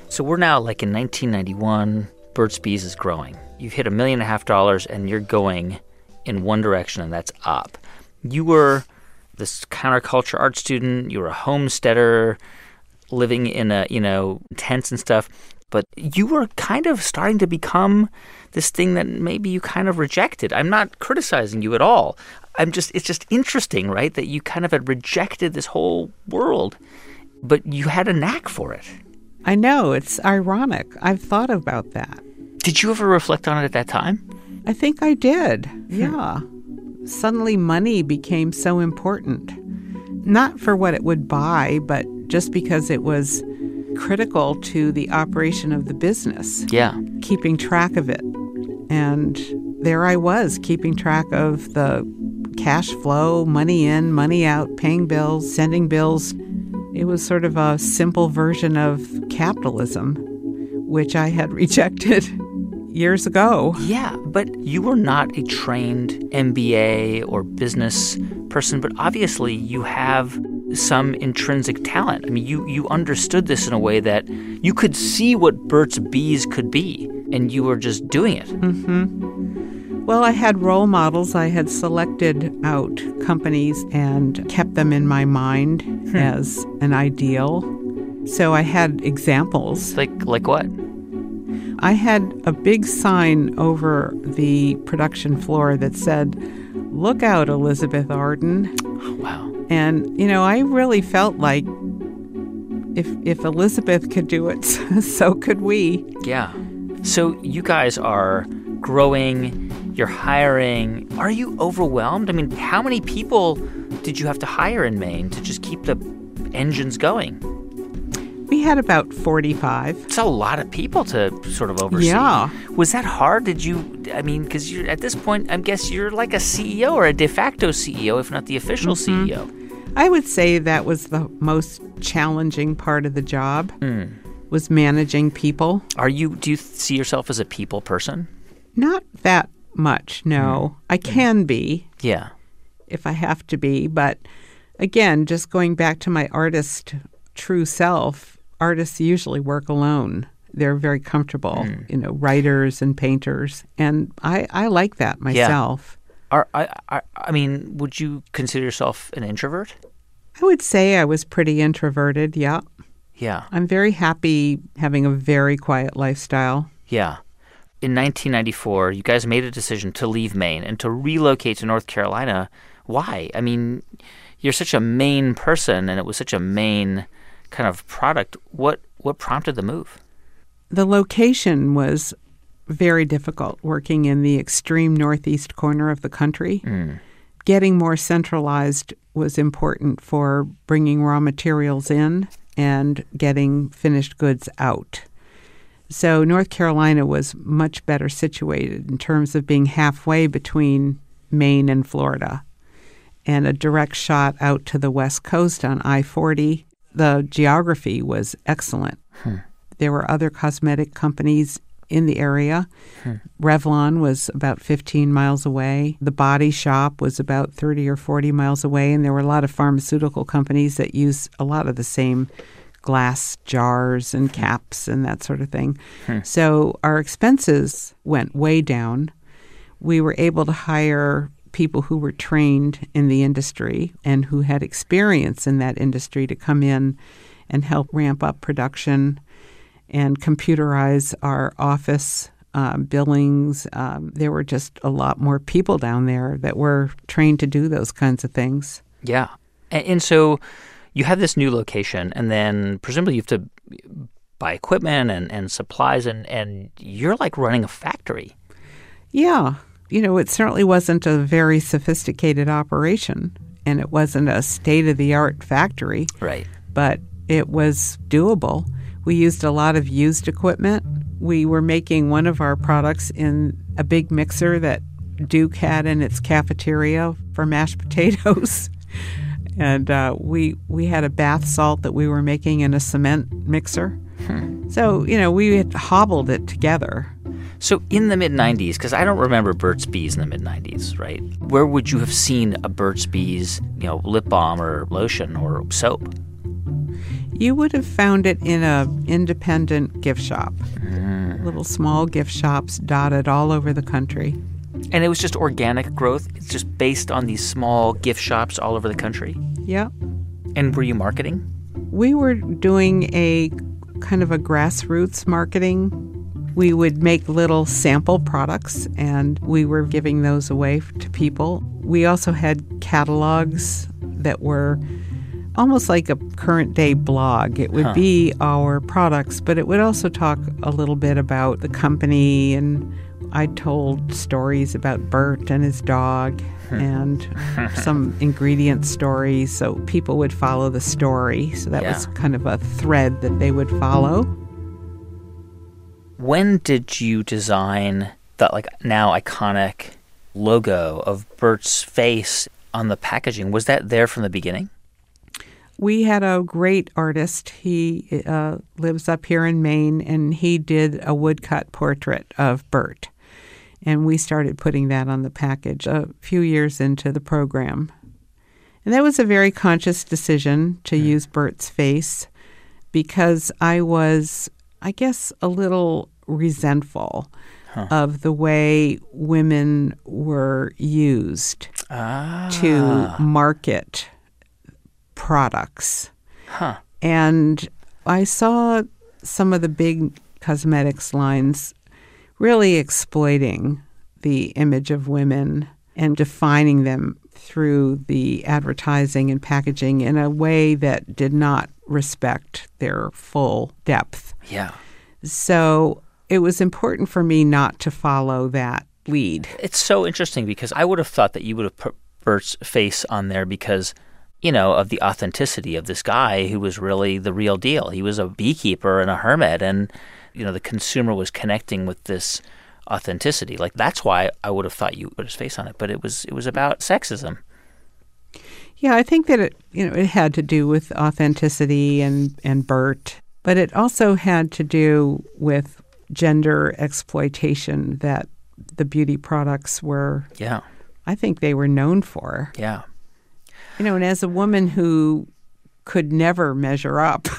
So we're now like in nineteen ninety-one, Burt's Bees is growing. You've hit a million and a half dollars and you're going in one direction, and that's up. You were this counterculture art student. You were a homesteader living in a, you know, tents and stuff. But you were kind of starting to become this thing that maybe you kind of rejected. I'm not criticizing you at all. I'm just, it's just interesting, right, that you kind of had rejected this whole world, but you had a knack for it. I know. It's ironic. I've thought about that. Did you ever reflect on it at that time? I think I did. Yeah. Suddenly money became so important. Not for what it would buy, but just because it was critical to the operation of the business. Yeah. Keeping track of it. And there I was, keeping track of the cash flow, money in, money out, paying bills, sending bills. It was sort of a simple version of capitalism, which I had rejected years ago. Yeah, but you were not a trained M B A or business person, but obviously you have some intrinsic talent. I mean, you, you understood this in a way that you could see what Burt's Bees could be, and you were just doing it. Mm-hmm. Well, I had role models. I had selected out companies and kept them in my mind hmm. as an ideal. So I had examples. Like like what? I had a big sign over the production floor that said, "Look out, Elizabeth Arden." Oh, wow. And, you know, I really felt like if if Elizabeth could do it, so could we. Yeah. So you guys are growing, you're hiring. Are you overwhelmed? I mean, how many people did you have to hire in Maine to just keep the engines going? We had about forty-five. It's a lot of people to sort of oversee. Yeah. Was that hard? Did you, I mean, because you're at this point, I guess you're like a C E O or a de facto C E O, if not the official mm-hmm. C E O. I would say that was the most challenging part of the job, mm. was managing people. Are you, do you see yourself as a people person? Not that much, no. Mm. I can mm. be. Yeah. If I have to be. But again, just going back to my artist true self, artists usually work alone. They're very comfortable, mm. you know, writers and painters. And I, I like that myself. Yeah. Are, I, I, I mean, would you consider yourself an introvert? I would say I was pretty introverted, yeah. Yeah. I'm very happy having a very quiet lifestyle. Yeah. In nineteen ninety-four, you guys made a decision to leave Maine and to relocate to North Carolina. Why? I mean, you're such a Maine person, and it was such a Maine kind of product. What what prompted the move? The location was very difficult, working in the extreme northeast corner of the country. Mm. Getting more centralized was important for bringing raw materials in and getting finished goods out. So North Carolina was much better situated in terms of being halfway between Maine and Florida, and a direct shot out to the west coast on I forty. The geography was excellent. Hmm. There were other cosmetic companies in the area. Hmm. Revlon was about fifteen miles away. The Body Shop was about thirty or forty miles away, and there were a lot of pharmaceutical companies that use a lot of the same glass jars and caps and that sort of thing. Hmm. So our expenses went way down. We were able to hire people who were trained in the industry and who had experience in that industry to come in and help ramp up production and computerize our office uh, billings. Um, there were just a lot more people down there that were trained to do those kinds of things. Yeah. And, and so you have this new location, and then presumably you have to buy equipment and, and supplies, and, and you're like running a factory. Yeah. You know, it certainly wasn't a very sophisticated operation, and it wasn't a state-of-the-art factory. Right. But it was doable. We used a lot of used equipment. We were making one of our products in a big mixer that Duke had in its cafeteria for mashed potatoes. And uh, we we had a bath salt that we were making in a cement mixer. Hmm. So, you know, we had hobbled it together. So in the mid-nineties, because I don't remember Burt's Bees in the mid-nineties, right? Where would you have seen a Burt's Bees, you know, lip balm or lotion or soap? You would have found it in a independent gift shop. Mm. Little small gift shops dotted all over the country. And it was just organic growth? It's just based on these small gift shops all over the country? Yeah. And were you marketing? We were doing a kind of a grassroots marketing. We would make little sample products, and we were giving those away to people. We also had catalogs that were almost like a current day blog. It would huh. be our products, but it would also talk a little bit about the company, and I told stories about Bert and his dog and some ingredient stories, so people would follow the story. So that yeah. was kind of a thread that they would follow. When did you design that like now iconic logo of Bert's face on the packaging? Was that there from the beginning? We had a great artist. He uh, lives up here in Maine, and he did a woodcut portrait of Bert. And we started putting that on the package a few years into the program. And that was a very conscious decision to mm. use Bert's face because I was, I guess, a little resentful huh. of the way women were used ah. to market products. Huh. And I saw some of the big cosmetics lines really exploiting the image of women and defining them through the advertising and packaging in a way that did not respect their full depth. Yeah. So it was important for me not to follow that lead. It's so interesting because I would have thought that you would have put Bert's face on there because, you know, of the authenticity of this guy who was really the real deal. He was a beekeeper and a hermit, and, you know, the consumer was connecting with this authenticity. Like, that's why I would have thought you put his face on it, but it was it was about sexism. Yeah, I think that it, you know, it had to do with authenticity and, and Bert, but it also had to do with gender exploitation that the beauty products were, yeah, I think they were known for. Yeah. You know, and as a woman who could never measure up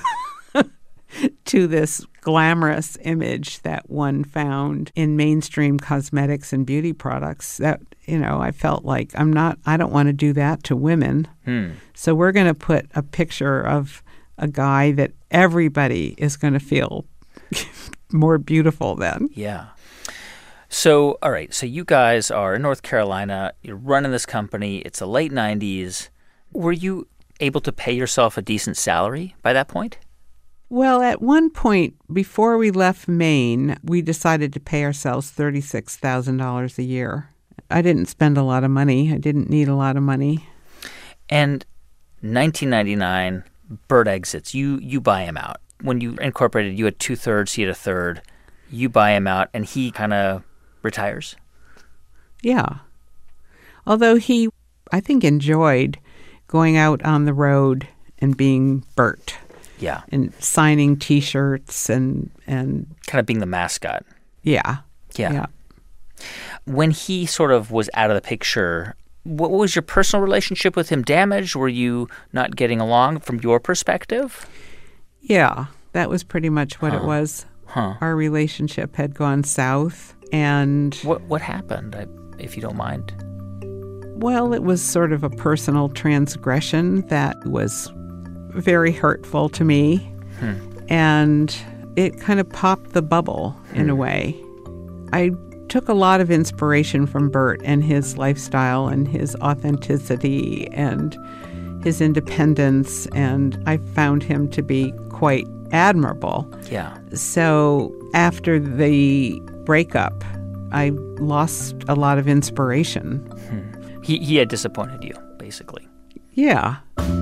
to this glamorous image that one found in mainstream cosmetics and beauty products, that, you know, I felt like I'm not, I don't want to do that to women. Hmm. So we're going to put a picture of a guy that everybody is going to feel more beautiful than. Yeah. So, all right. So you guys are in North Carolina. You're running this company. It's the late nineties. Were you able to pay yourself a decent salary by that point? Well, at one point, before we left Maine, we decided to pay ourselves thirty-six thousand dollars a year. I didn't spend a lot of money. I didn't need a lot of money. And nineteen ninety-nine, Bert exits. You you buy him out. When you incorporated, you had two-thirds, he had a third. You buy him out, and he kind of retires? Yeah. Although he, I think, enjoyed going out on the road and being Bert. Yeah. And signing T-shirts and, and... kind of being the mascot. Yeah. Yeah. Yeah. When he sort of was out of the picture, what was your personal relationship with him damaged? Were you not getting along from your perspective? Yeah. That was pretty much what huh. it was. Huh. Our relationship had gone south, and... What, what happened, if you don't mind? Well, it was sort of a personal transgression that was very hurtful to me, hmm. and it kind of popped the bubble in hmm. a way. I took a lot of inspiration from Bert and his lifestyle and his authenticity and his independence, and I found him to be quite admirable. Yeah. So after the breakup, I lost a lot of inspiration. Hmm. He he had disappointed you, basically. Yeah.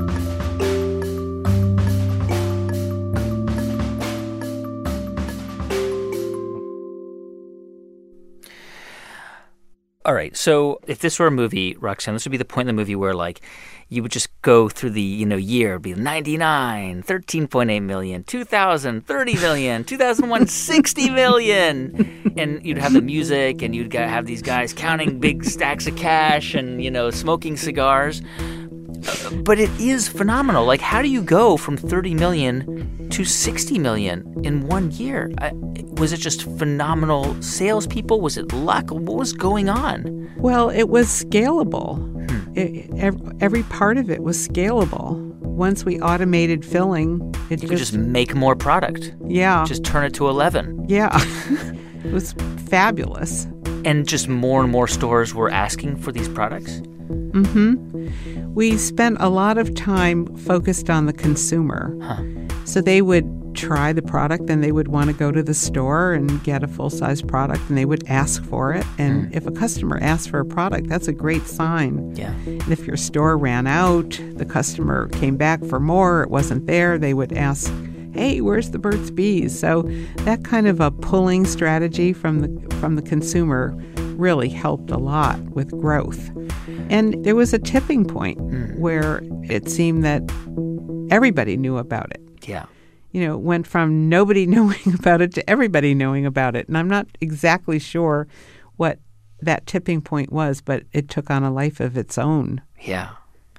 All right, so if this were a movie, Roxanne, this would be the point in the movie where, like, you would just go through the, you know, year. It'd be ninety-nine, thirteen point eight million, two thousand, thirty million, two thousand one, sixty million. And you'd have the music, and you'd have these guys counting big stacks of cash and, you know, smoking cigars. But it is phenomenal. Like, how do you go from thirty million to sixty million in one year? I, was it just phenomenal salespeople? Was it luck? What was going on? Well, it was scalable. Hmm. It, every, every part of it was scalable. Once we automated filling, it You just, could just make more product. yeah, Just turn it to eleven. yeah, it was fabulous. And just more and more stores were asking for these products? Mm-hmm. We spent a lot of time focused on the consumer. Huh. So they would try the product, then they would want to go to the store and get a full-size product, and they would ask for it. And Mm. if a customer asks for a product, that's a great sign. Yeah. And if your store ran out, the customer came back for more, it wasn't there, they would ask, hey, where's the Burt's Bees? So that kind of a pulling strategy from the from the consumer really helped a lot with growth. And there was a tipping point Mm. where it seemed that everybody knew about it. Yeah. You know, it went from nobody knowing about it to everybody knowing about it. And I'm not exactly sure what that tipping point was, but it took on a life of its own. Yeah.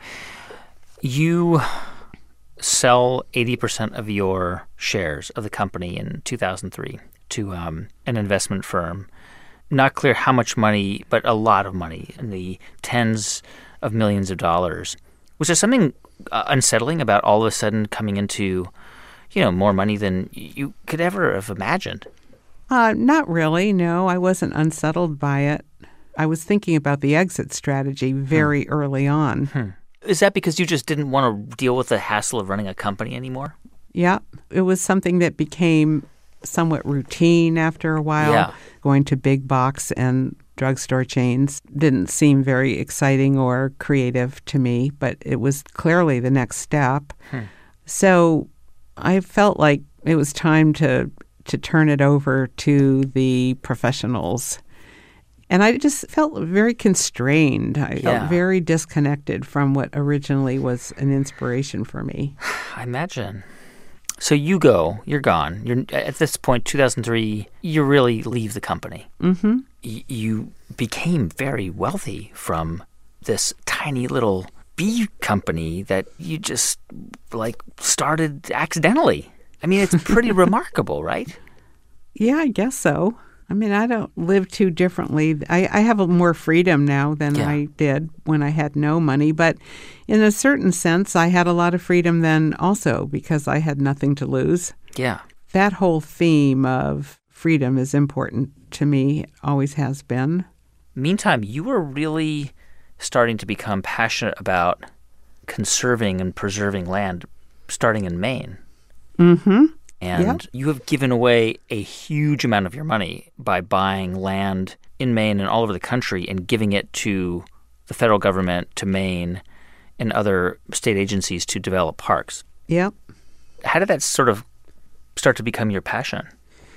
You sell eighty percent of your shares of the company in two thousand three to um, an investment firm. Not clear how much money, but a lot of money, in the tens of millions of dollars. Was there something uh, unsettling about all of a sudden coming into, you know, more money than you could ever have imagined? Uh, not really, no. I wasn't unsettled by it. I was thinking about the exit strategy very hmm. early on. Hmm. Is that because you just didn't want to deal with the hassle of running a company anymore? Yeah. It was something that became somewhat routine after a while. Yeah. Going to big box and drugstore chains didn't seem very exciting or creative to me, but it was clearly the next step. Hmm. So I felt like it was time to to turn it over to the professionals. And I just felt very constrained. I Yeah. felt very disconnected from what originally was an inspiration for me. I imagine. So you go, you're gone. You're at this point, two thousand three, you really leave the company. Mm-hmm. Y- you became very wealthy from this tiny little bee company that you just, like, started accidentally. I mean, it's pretty remarkable, right? Yeah, I guess so. I mean, I don't live too differently. I, I have more freedom now than Yeah. I did when I had no money. But in a certain sense, I had a lot of freedom then also because I had nothing to lose. Yeah. That whole theme of freedom is important to me, always has been. Meantime, you were really starting to become passionate about conserving and preserving land starting in Maine. Mm-hmm. And Yep. you have given away a huge amount of your money by buying land in Maine and all over the country and giving it to the federal government, to Maine, and other state agencies to develop parks. Yep. How did that sort of start to become your passion?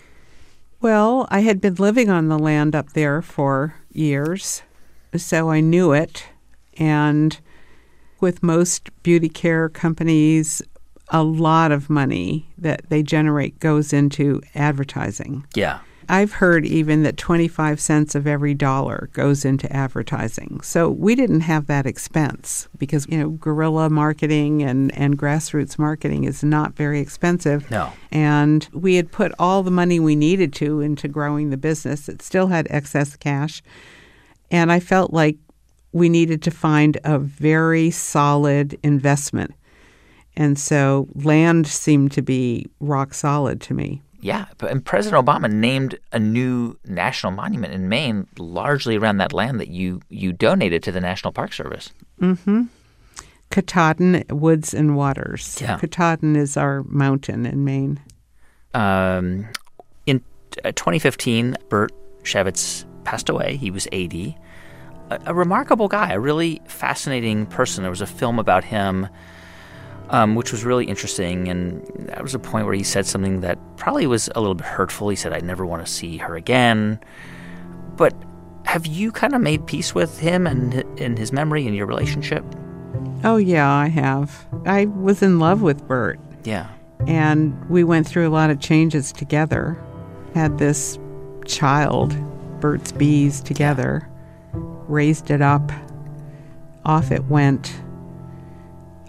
Well, I had been living on the land up there for years, so I knew it. And with most beauty care companies, a lot of money that they generate goes into advertising. Yeah. I've heard even that twenty-five cents of every dollar goes into advertising. So we didn't have that expense because, you know, guerrilla marketing and, and grassroots marketing is not very expensive. No. And we had put all the money we needed to into growing the business. It still had excess cash. And I felt like we needed to find a very solid investment. And so land seemed to be rock solid to me. Yeah, but and President Obama named a new national monument in Maine largely around that land that you, you donated to the National Park Service. Mm-hmm. Katahdin Woods and Waters. Yeah. Katahdin is our mountain in Maine. Um, in uh, twenty fifteen, Burt Shavitz passed away. He was eighty. A, a remarkable guy, a really fascinating person. There was a film about him Um, which was really interesting, and that was a point where he said something that probably was a little bit hurtful. He said, I never want to see her again. But have you kind of made peace with him and in his memory and your relationship? Oh, yeah, I have. I was in love with Burt. Yeah. And we went through a lot of changes together. Had this child, Burt's Bees, together. Raised it up. Off it went.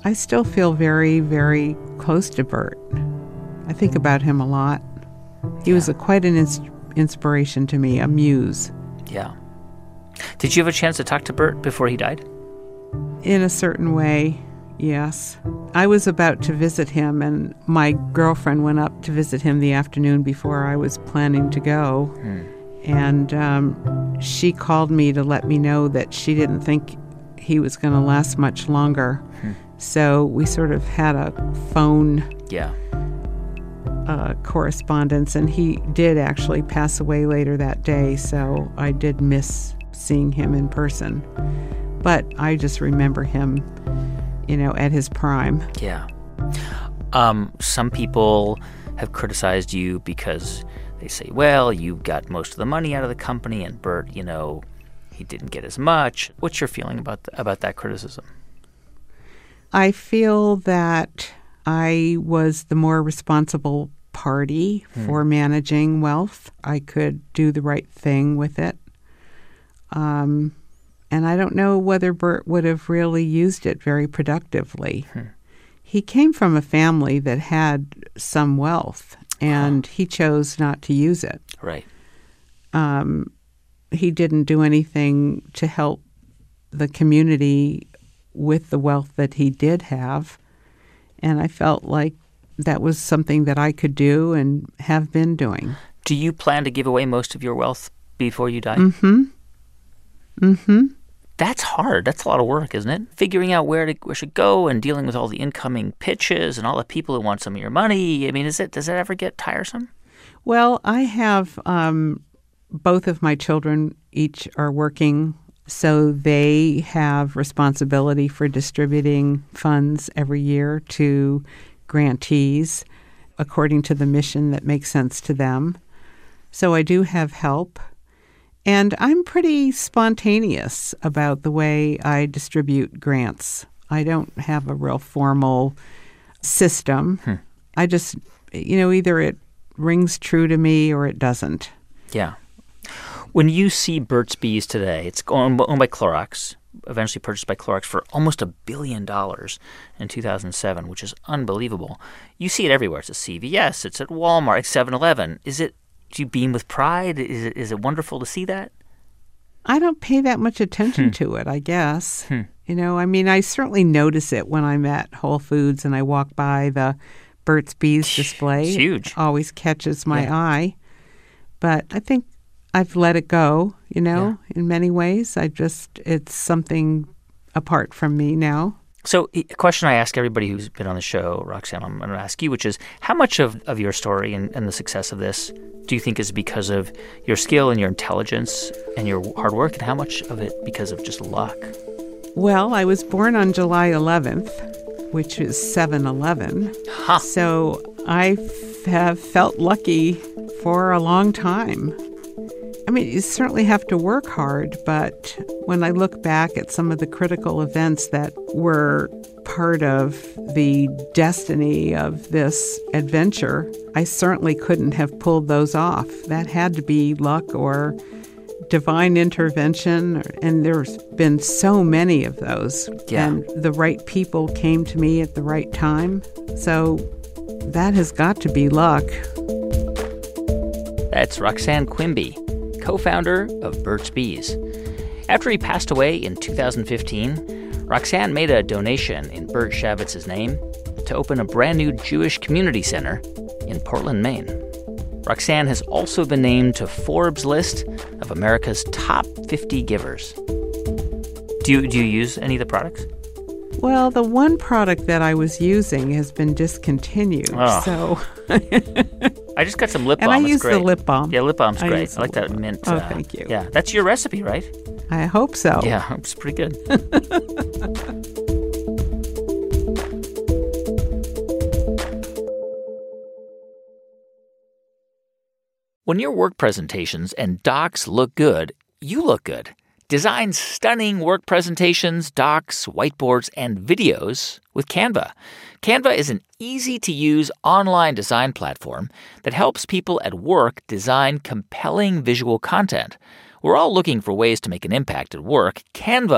I still feel very, very close to Bert. I think about him a lot. He yeah. was a, quite an ins- inspiration to me, a muse. Yeah. Did you have a chance to talk to Bert before he died? In a certain way, yes. I was about to visit him, and my girlfriend went up to visit him the afternoon before I was planning to go. Hmm. And um, she called me to let me know that she didn't think he was going to last much longer. Hmm. So we sort of had a phone yeah. uh, correspondence, and he did actually pass away later that day, so I did miss seeing him in person. But I just remember him, you know, at his prime. Yeah. Um, some people have criticized you because they say, well, you got most of the money out of the company, and Bert, you know, he didn't get as much. What's your feeling about th- about that criticism? I feel that I was the more responsible party hmm. for managing wealth. I could do the right thing with it. Um, and I don't know whether Bert would have really used it very productively. Hmm. He came from a family that had some wealth, and he chose not to use it. Right. Um, he didn't do anything to help the community with the wealth that he did have. And I felt like that was something that I could do and have been doing. Do you plan to give away most of your wealth before you die? Mm-hmm. Mm-hmm. That's hard. That's a lot of work, isn't it? Figuring out where to where should go and dealing with all the incoming pitches and all the people who want some of your money. I mean, is it does that ever get tiresome? Well, I have um, both of my children each are working, so they have responsibility for distributing funds every year to grantees according to the mission that makes sense to them. So I do have help. And I'm pretty spontaneous about the way I distribute grants. I don't have a real formal system. Hmm. I just, you know, either it rings true to me or it doesn't. Yeah. When you see Burt's Bees today, it's owned by Clorox, eventually purchased by Clorox for almost a billion dollars in two thousand seven, which is unbelievable. You see it everywhere. It's at C V S, it's at Walmart, it's seven eleven. Is it Do you beam with pride? Is it is it wonderful to see that? I don't pay that much attention hmm. to it, I guess. Hmm. You know, I mean, I certainly notice it when I'm at Whole Foods and I walk by the Burt's Bees display. It's huge. It always catches my yeah. eye. But I think I've let it go, you know, yeah. in many ways. I just, it's something apart from me now. So a question I ask everybody who's been on the show, Roxanne, I'm going to ask you, which is how much of, of your story and, and the success of this do you think is because of your skill and your intelligence and your hard work, and how much of it because of just luck? Well, I was born on July eleventh, which is seven eleven. Huh. So I f- have felt lucky for a long time. I mean, you certainly have to work hard, but when I look back at some of the critical events that were part of the destiny of this adventure, I certainly couldn't have pulled those off. That had to be luck or divine intervention, and there's been so many of those. Yeah. And the right people came to me at the right time. So that has got to be luck. That's Roxanne Quimby, co-founder of Burt's Bees. After he passed away in two thousand fifteen, Roxanne made a donation in Bert Shavitz's name to open a brand new Jewish community center in Portland, Maine. Roxanne has also been named to Forbes' list of America's top fifty givers. Do you, do you use any of the products? Well, the one product that I was using has been discontinued, oh. so... I just got some lip balm. And I it's use great. the lip balm. Yeah, lip balm's I great. I like that balm. mint. Oh, uh, thank you. Yeah, that's your recipe, right? I hope so. Yeah, it's pretty good. When your work presentations and docs look good, you look good. Design stunning work presentations, docs, whiteboards, and videos with Canva. Canva is an easy-to-use online design platform that helps people at work design compelling visual content. We're all looking for ways to make an impact at work. Canva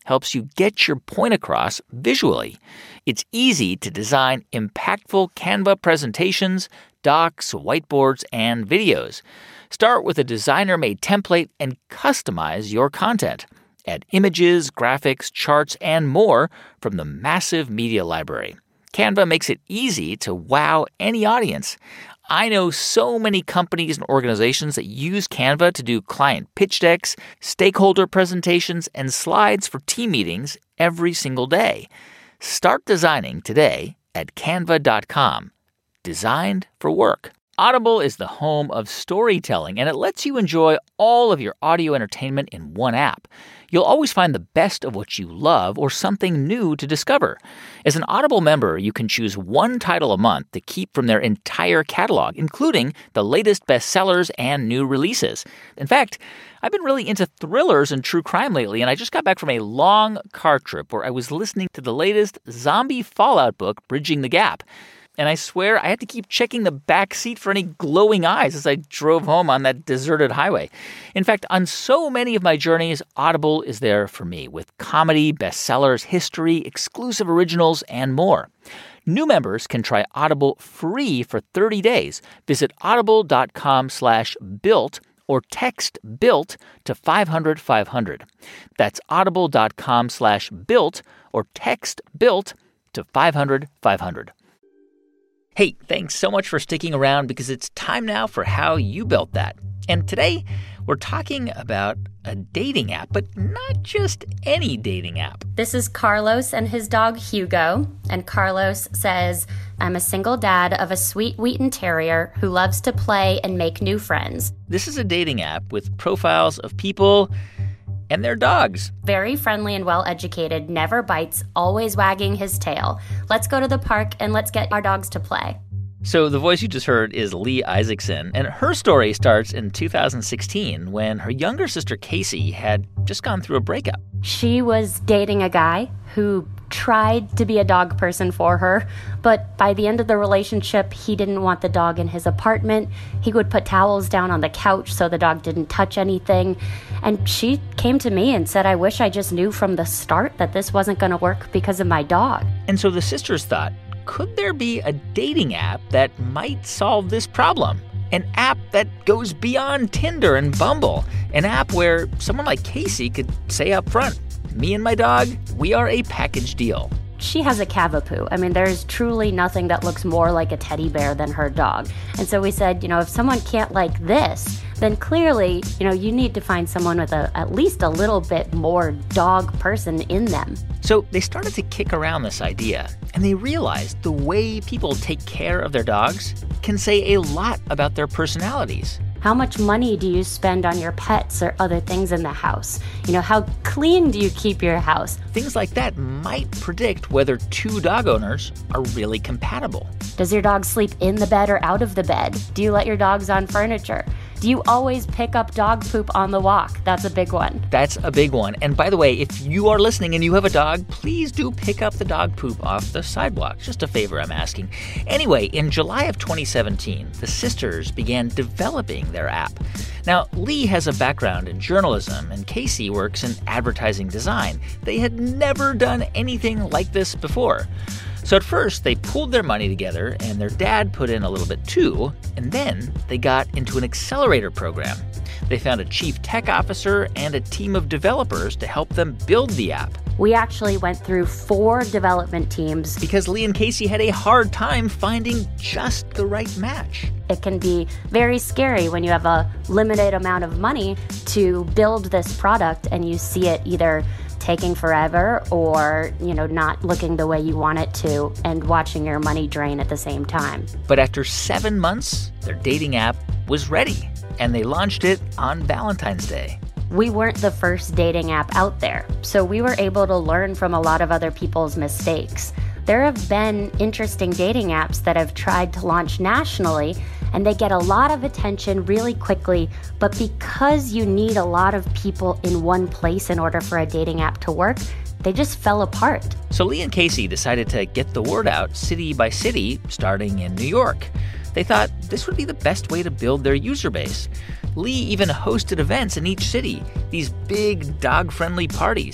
helps you get your point across visually. It's easy to design impactful Canva presentations, docs, whiteboards, and videos. Start with a designer-made template and customize your content. Add images, graphics, charts, and more from the massive media library. Canva makes it easy to wow any audience. I know so many companies and organizations that use Canva to do client pitch decks, stakeholder presentations, and slides for team meetings every single day. Start designing today at canva dot com. Designed for work. Audible is the home of storytelling, and it lets you enjoy all of your audio entertainment in one app. You'll always find the best of what you love or something new to discover. As an Audible member, you can choose one title a month to keep from their entire catalog, including the latest bestsellers and new releases. In fact, I've been really into thrillers and true crime lately, and I just got back from a long car trip where I was listening to the latest zombie fallout book, Bridging the Gap. And I swear I had to keep checking the back seat for any glowing eyes as I drove home on that deserted highway. In fact, on so many of my journeys, Audible is there for me with comedy, bestsellers, history, exclusive originals, and more. New members can try Audible free for thirty days. Visit audible.com slash built or text BUILT to five hundred five hundred. That's audible.com slash built or text BUILT to five hundred five hundred. Hey, thanks so much for sticking around because it's time now for How You Built That. And today, we're talking about a dating app, but not just any dating app. This is Carlos and his dog Hugo. And Carlos says, I'm a single dad of a sweet Wheaten Terrier who loves to play and make new friends. This is a dating app with profiles of people and their dogs. Very friendly and well-educated, never bites, always wagging his tail. Let's go to the park and let's get our dogs to play. So the voice you just heard is Lee Isaacson, and her story starts in two thousand sixteen when her younger sister Casey had just gone through a breakup. She was dating a guy who tried to be a dog person for her, but by the end of the relationship, he didn't want the dog in his apartment. He would put towels down on the couch so the dog didn't touch anything. And she came to me and said, I wish I just knew from the start that this wasn't going to work because of my dog. And so the sisters thought, could there be a dating app that might solve this problem? An app that goes beyond Tinder and Bumble. An app where someone like Casey could say up front, me and my dog, we are a package deal. She has a Cavapoo. I mean, there's truly nothing that looks more like a teddy bear than her dog. And so we said, you know, if someone can't like this, then clearly, you know, you need to find someone with a, at least a little bit more dog person in them. So they started to kick around this idea, and they realized the way people take care of their dogs can say a lot about their personalities. How much money do you spend on your pets or other things in the house? You know, how clean do you keep your house? Things like that might predict whether two dog owners are really compatible. Does your dog sleep in the bed or out of the bed? Do you let your dogs on furniture? Do you always pick up dog poop on the walk? That's a big one. That's a big one. And by the way, if you are listening and you have a dog, please do pick up the dog poop off the sidewalk. Just a favor I'm asking. Anyway, in July of twenty seventeen, the sisters began developing their app. Now, Lee has a background in journalism, and Casey works in advertising design. They had never done anything like this before. So at first, they pooled their money together, and their dad put in a little bit too, and then they got into an accelerator program. They found a chief tech officer and a team of developers to help them build the app. We actually went through four development teams. Because Lee and Casey had a hard time finding just the right match. It can be very scary when you have a limited amount of money to build this product and you see it either taking forever or, you know, not looking the way you want it to and watching your money drain at the same time. But after seven months, their dating app was ready, and they launched it on Valentine's Day. We weren't the first dating app out there, so we were able to learn from a lot of other people's mistakes. There have been interesting dating apps that have tried to launch nationally, and they get a lot of attention really quickly, but because you need a lot of people in one place in order for a dating app to work, they just fell apart. So Lee and Casey decided to get the word out city by city, starting in New York. They thought this would be the best way to build their user base. Lee even hosted events in each city, these big dog-friendly parties.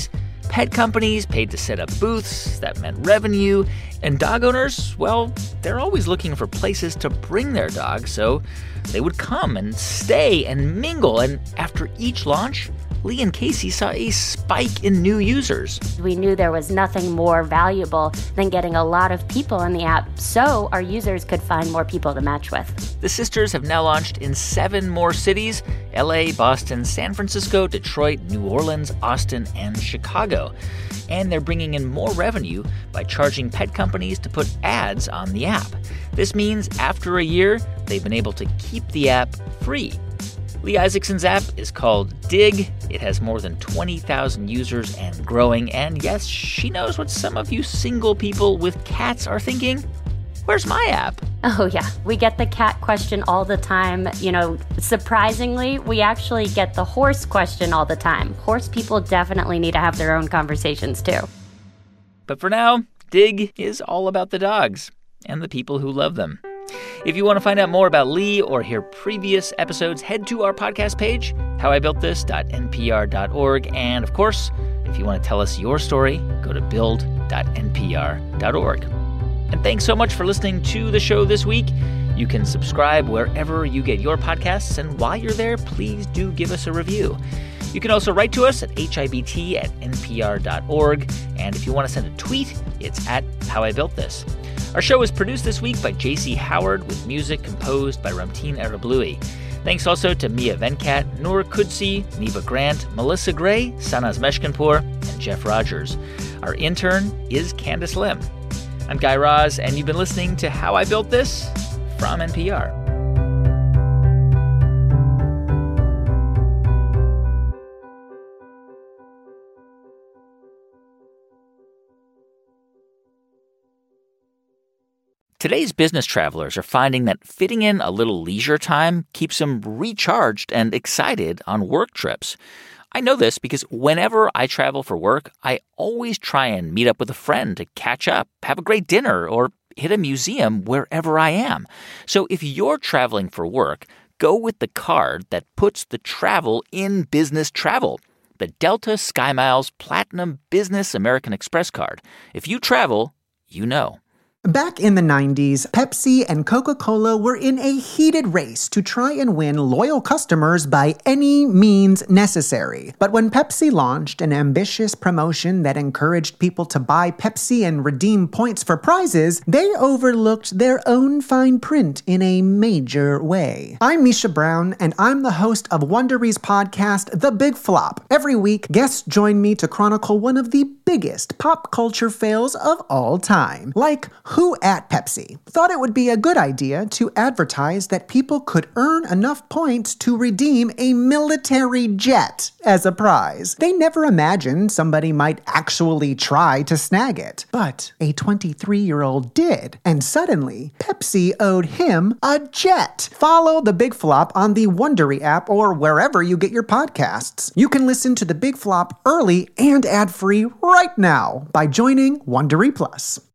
Pet companies paid to set up booths. That meant revenue. And dog owners, well, they're always looking for places to bring their dogs, so they would come and stay and mingle. And after each launch, Lee and Casey saw a spike in new users. We knew there was nothing more valuable than getting a lot of people in the app so our users could find more people to match with. The sisters have now launched in seven more cities: L A, Boston, San Francisco, Detroit, New Orleans, Austin, and Chicago. And they're bringing in more revenue by charging pet companies to put ads on the app. This means after a year, they've been able to keep the app free. Lee Isaacson's app is called Dig. It has more than twenty thousand users and growing. And yes, she knows what some of you single people with cats are thinking. Where's my app? Oh, yeah. We get the cat question all the time. You know, surprisingly, we actually get the horse question all the time. Horse people definitely need to have their own conversations, too. But for now, Dig is all about the dogs and the people who love them. If you want to find out more about Lee or hear previous episodes, head to our podcast page, how I built this dot n p r dot org. And, of course, if you want to tell us your story, go to build dot n p r dot org. And thanks so much for listening to the show this week. You can subscribe wherever you get your podcasts, and while you're there, please do give us a review. You can also write to us at h i b t at n p r dot org. And if you want to send a tweet, it's at How I Built This. Our show is produced this week by J C Howard with music composed by Ramteen Arablouei. Thanks also to Mia Venkat, Noor Kudsi, Neva Grant, Melissa Gray, Sanaz Meshkinpour, and Jeff Rogers. Our intern is Candace Lim. I'm Guy Raz, and you've been listening to How I Built This from N P R. Today's business travelers are finding that fitting in a little leisure time keeps them recharged and excited on work trips. I know this because whenever I travel for work, I always try and meet up with a friend to catch up, have a great dinner, or hit a museum wherever I am. So if you're traveling for work, go with the card that puts the travel in business travel. The Delta SkyMiles Platinum Business American Express card. If you travel, you know. Back in the nineties, Pepsi and Coca-Cola were in a heated race to try and win loyal customers by any means necessary. But when Pepsi launched an ambitious promotion that encouraged people to buy Pepsi and redeem points for prizes, they overlooked their own fine print in a major way. I'm Misha Brown, and I'm the host of Wondery's podcast, The Big Flop. Every week, guests join me to chronicle one of the biggest pop culture fails of all time, like who at Pepsi thought it would be a good idea to advertise that people could earn enough points to redeem a military jet as a prize. They never imagined somebody might actually try to snag it. But a twenty-three-year-old did, and suddenly Pepsi owed him a jet. Follow The Big Flop on the Wondery app or wherever you get your podcasts. You can listen to The Big Flop early and ad-free right now by joining Wondery Plus.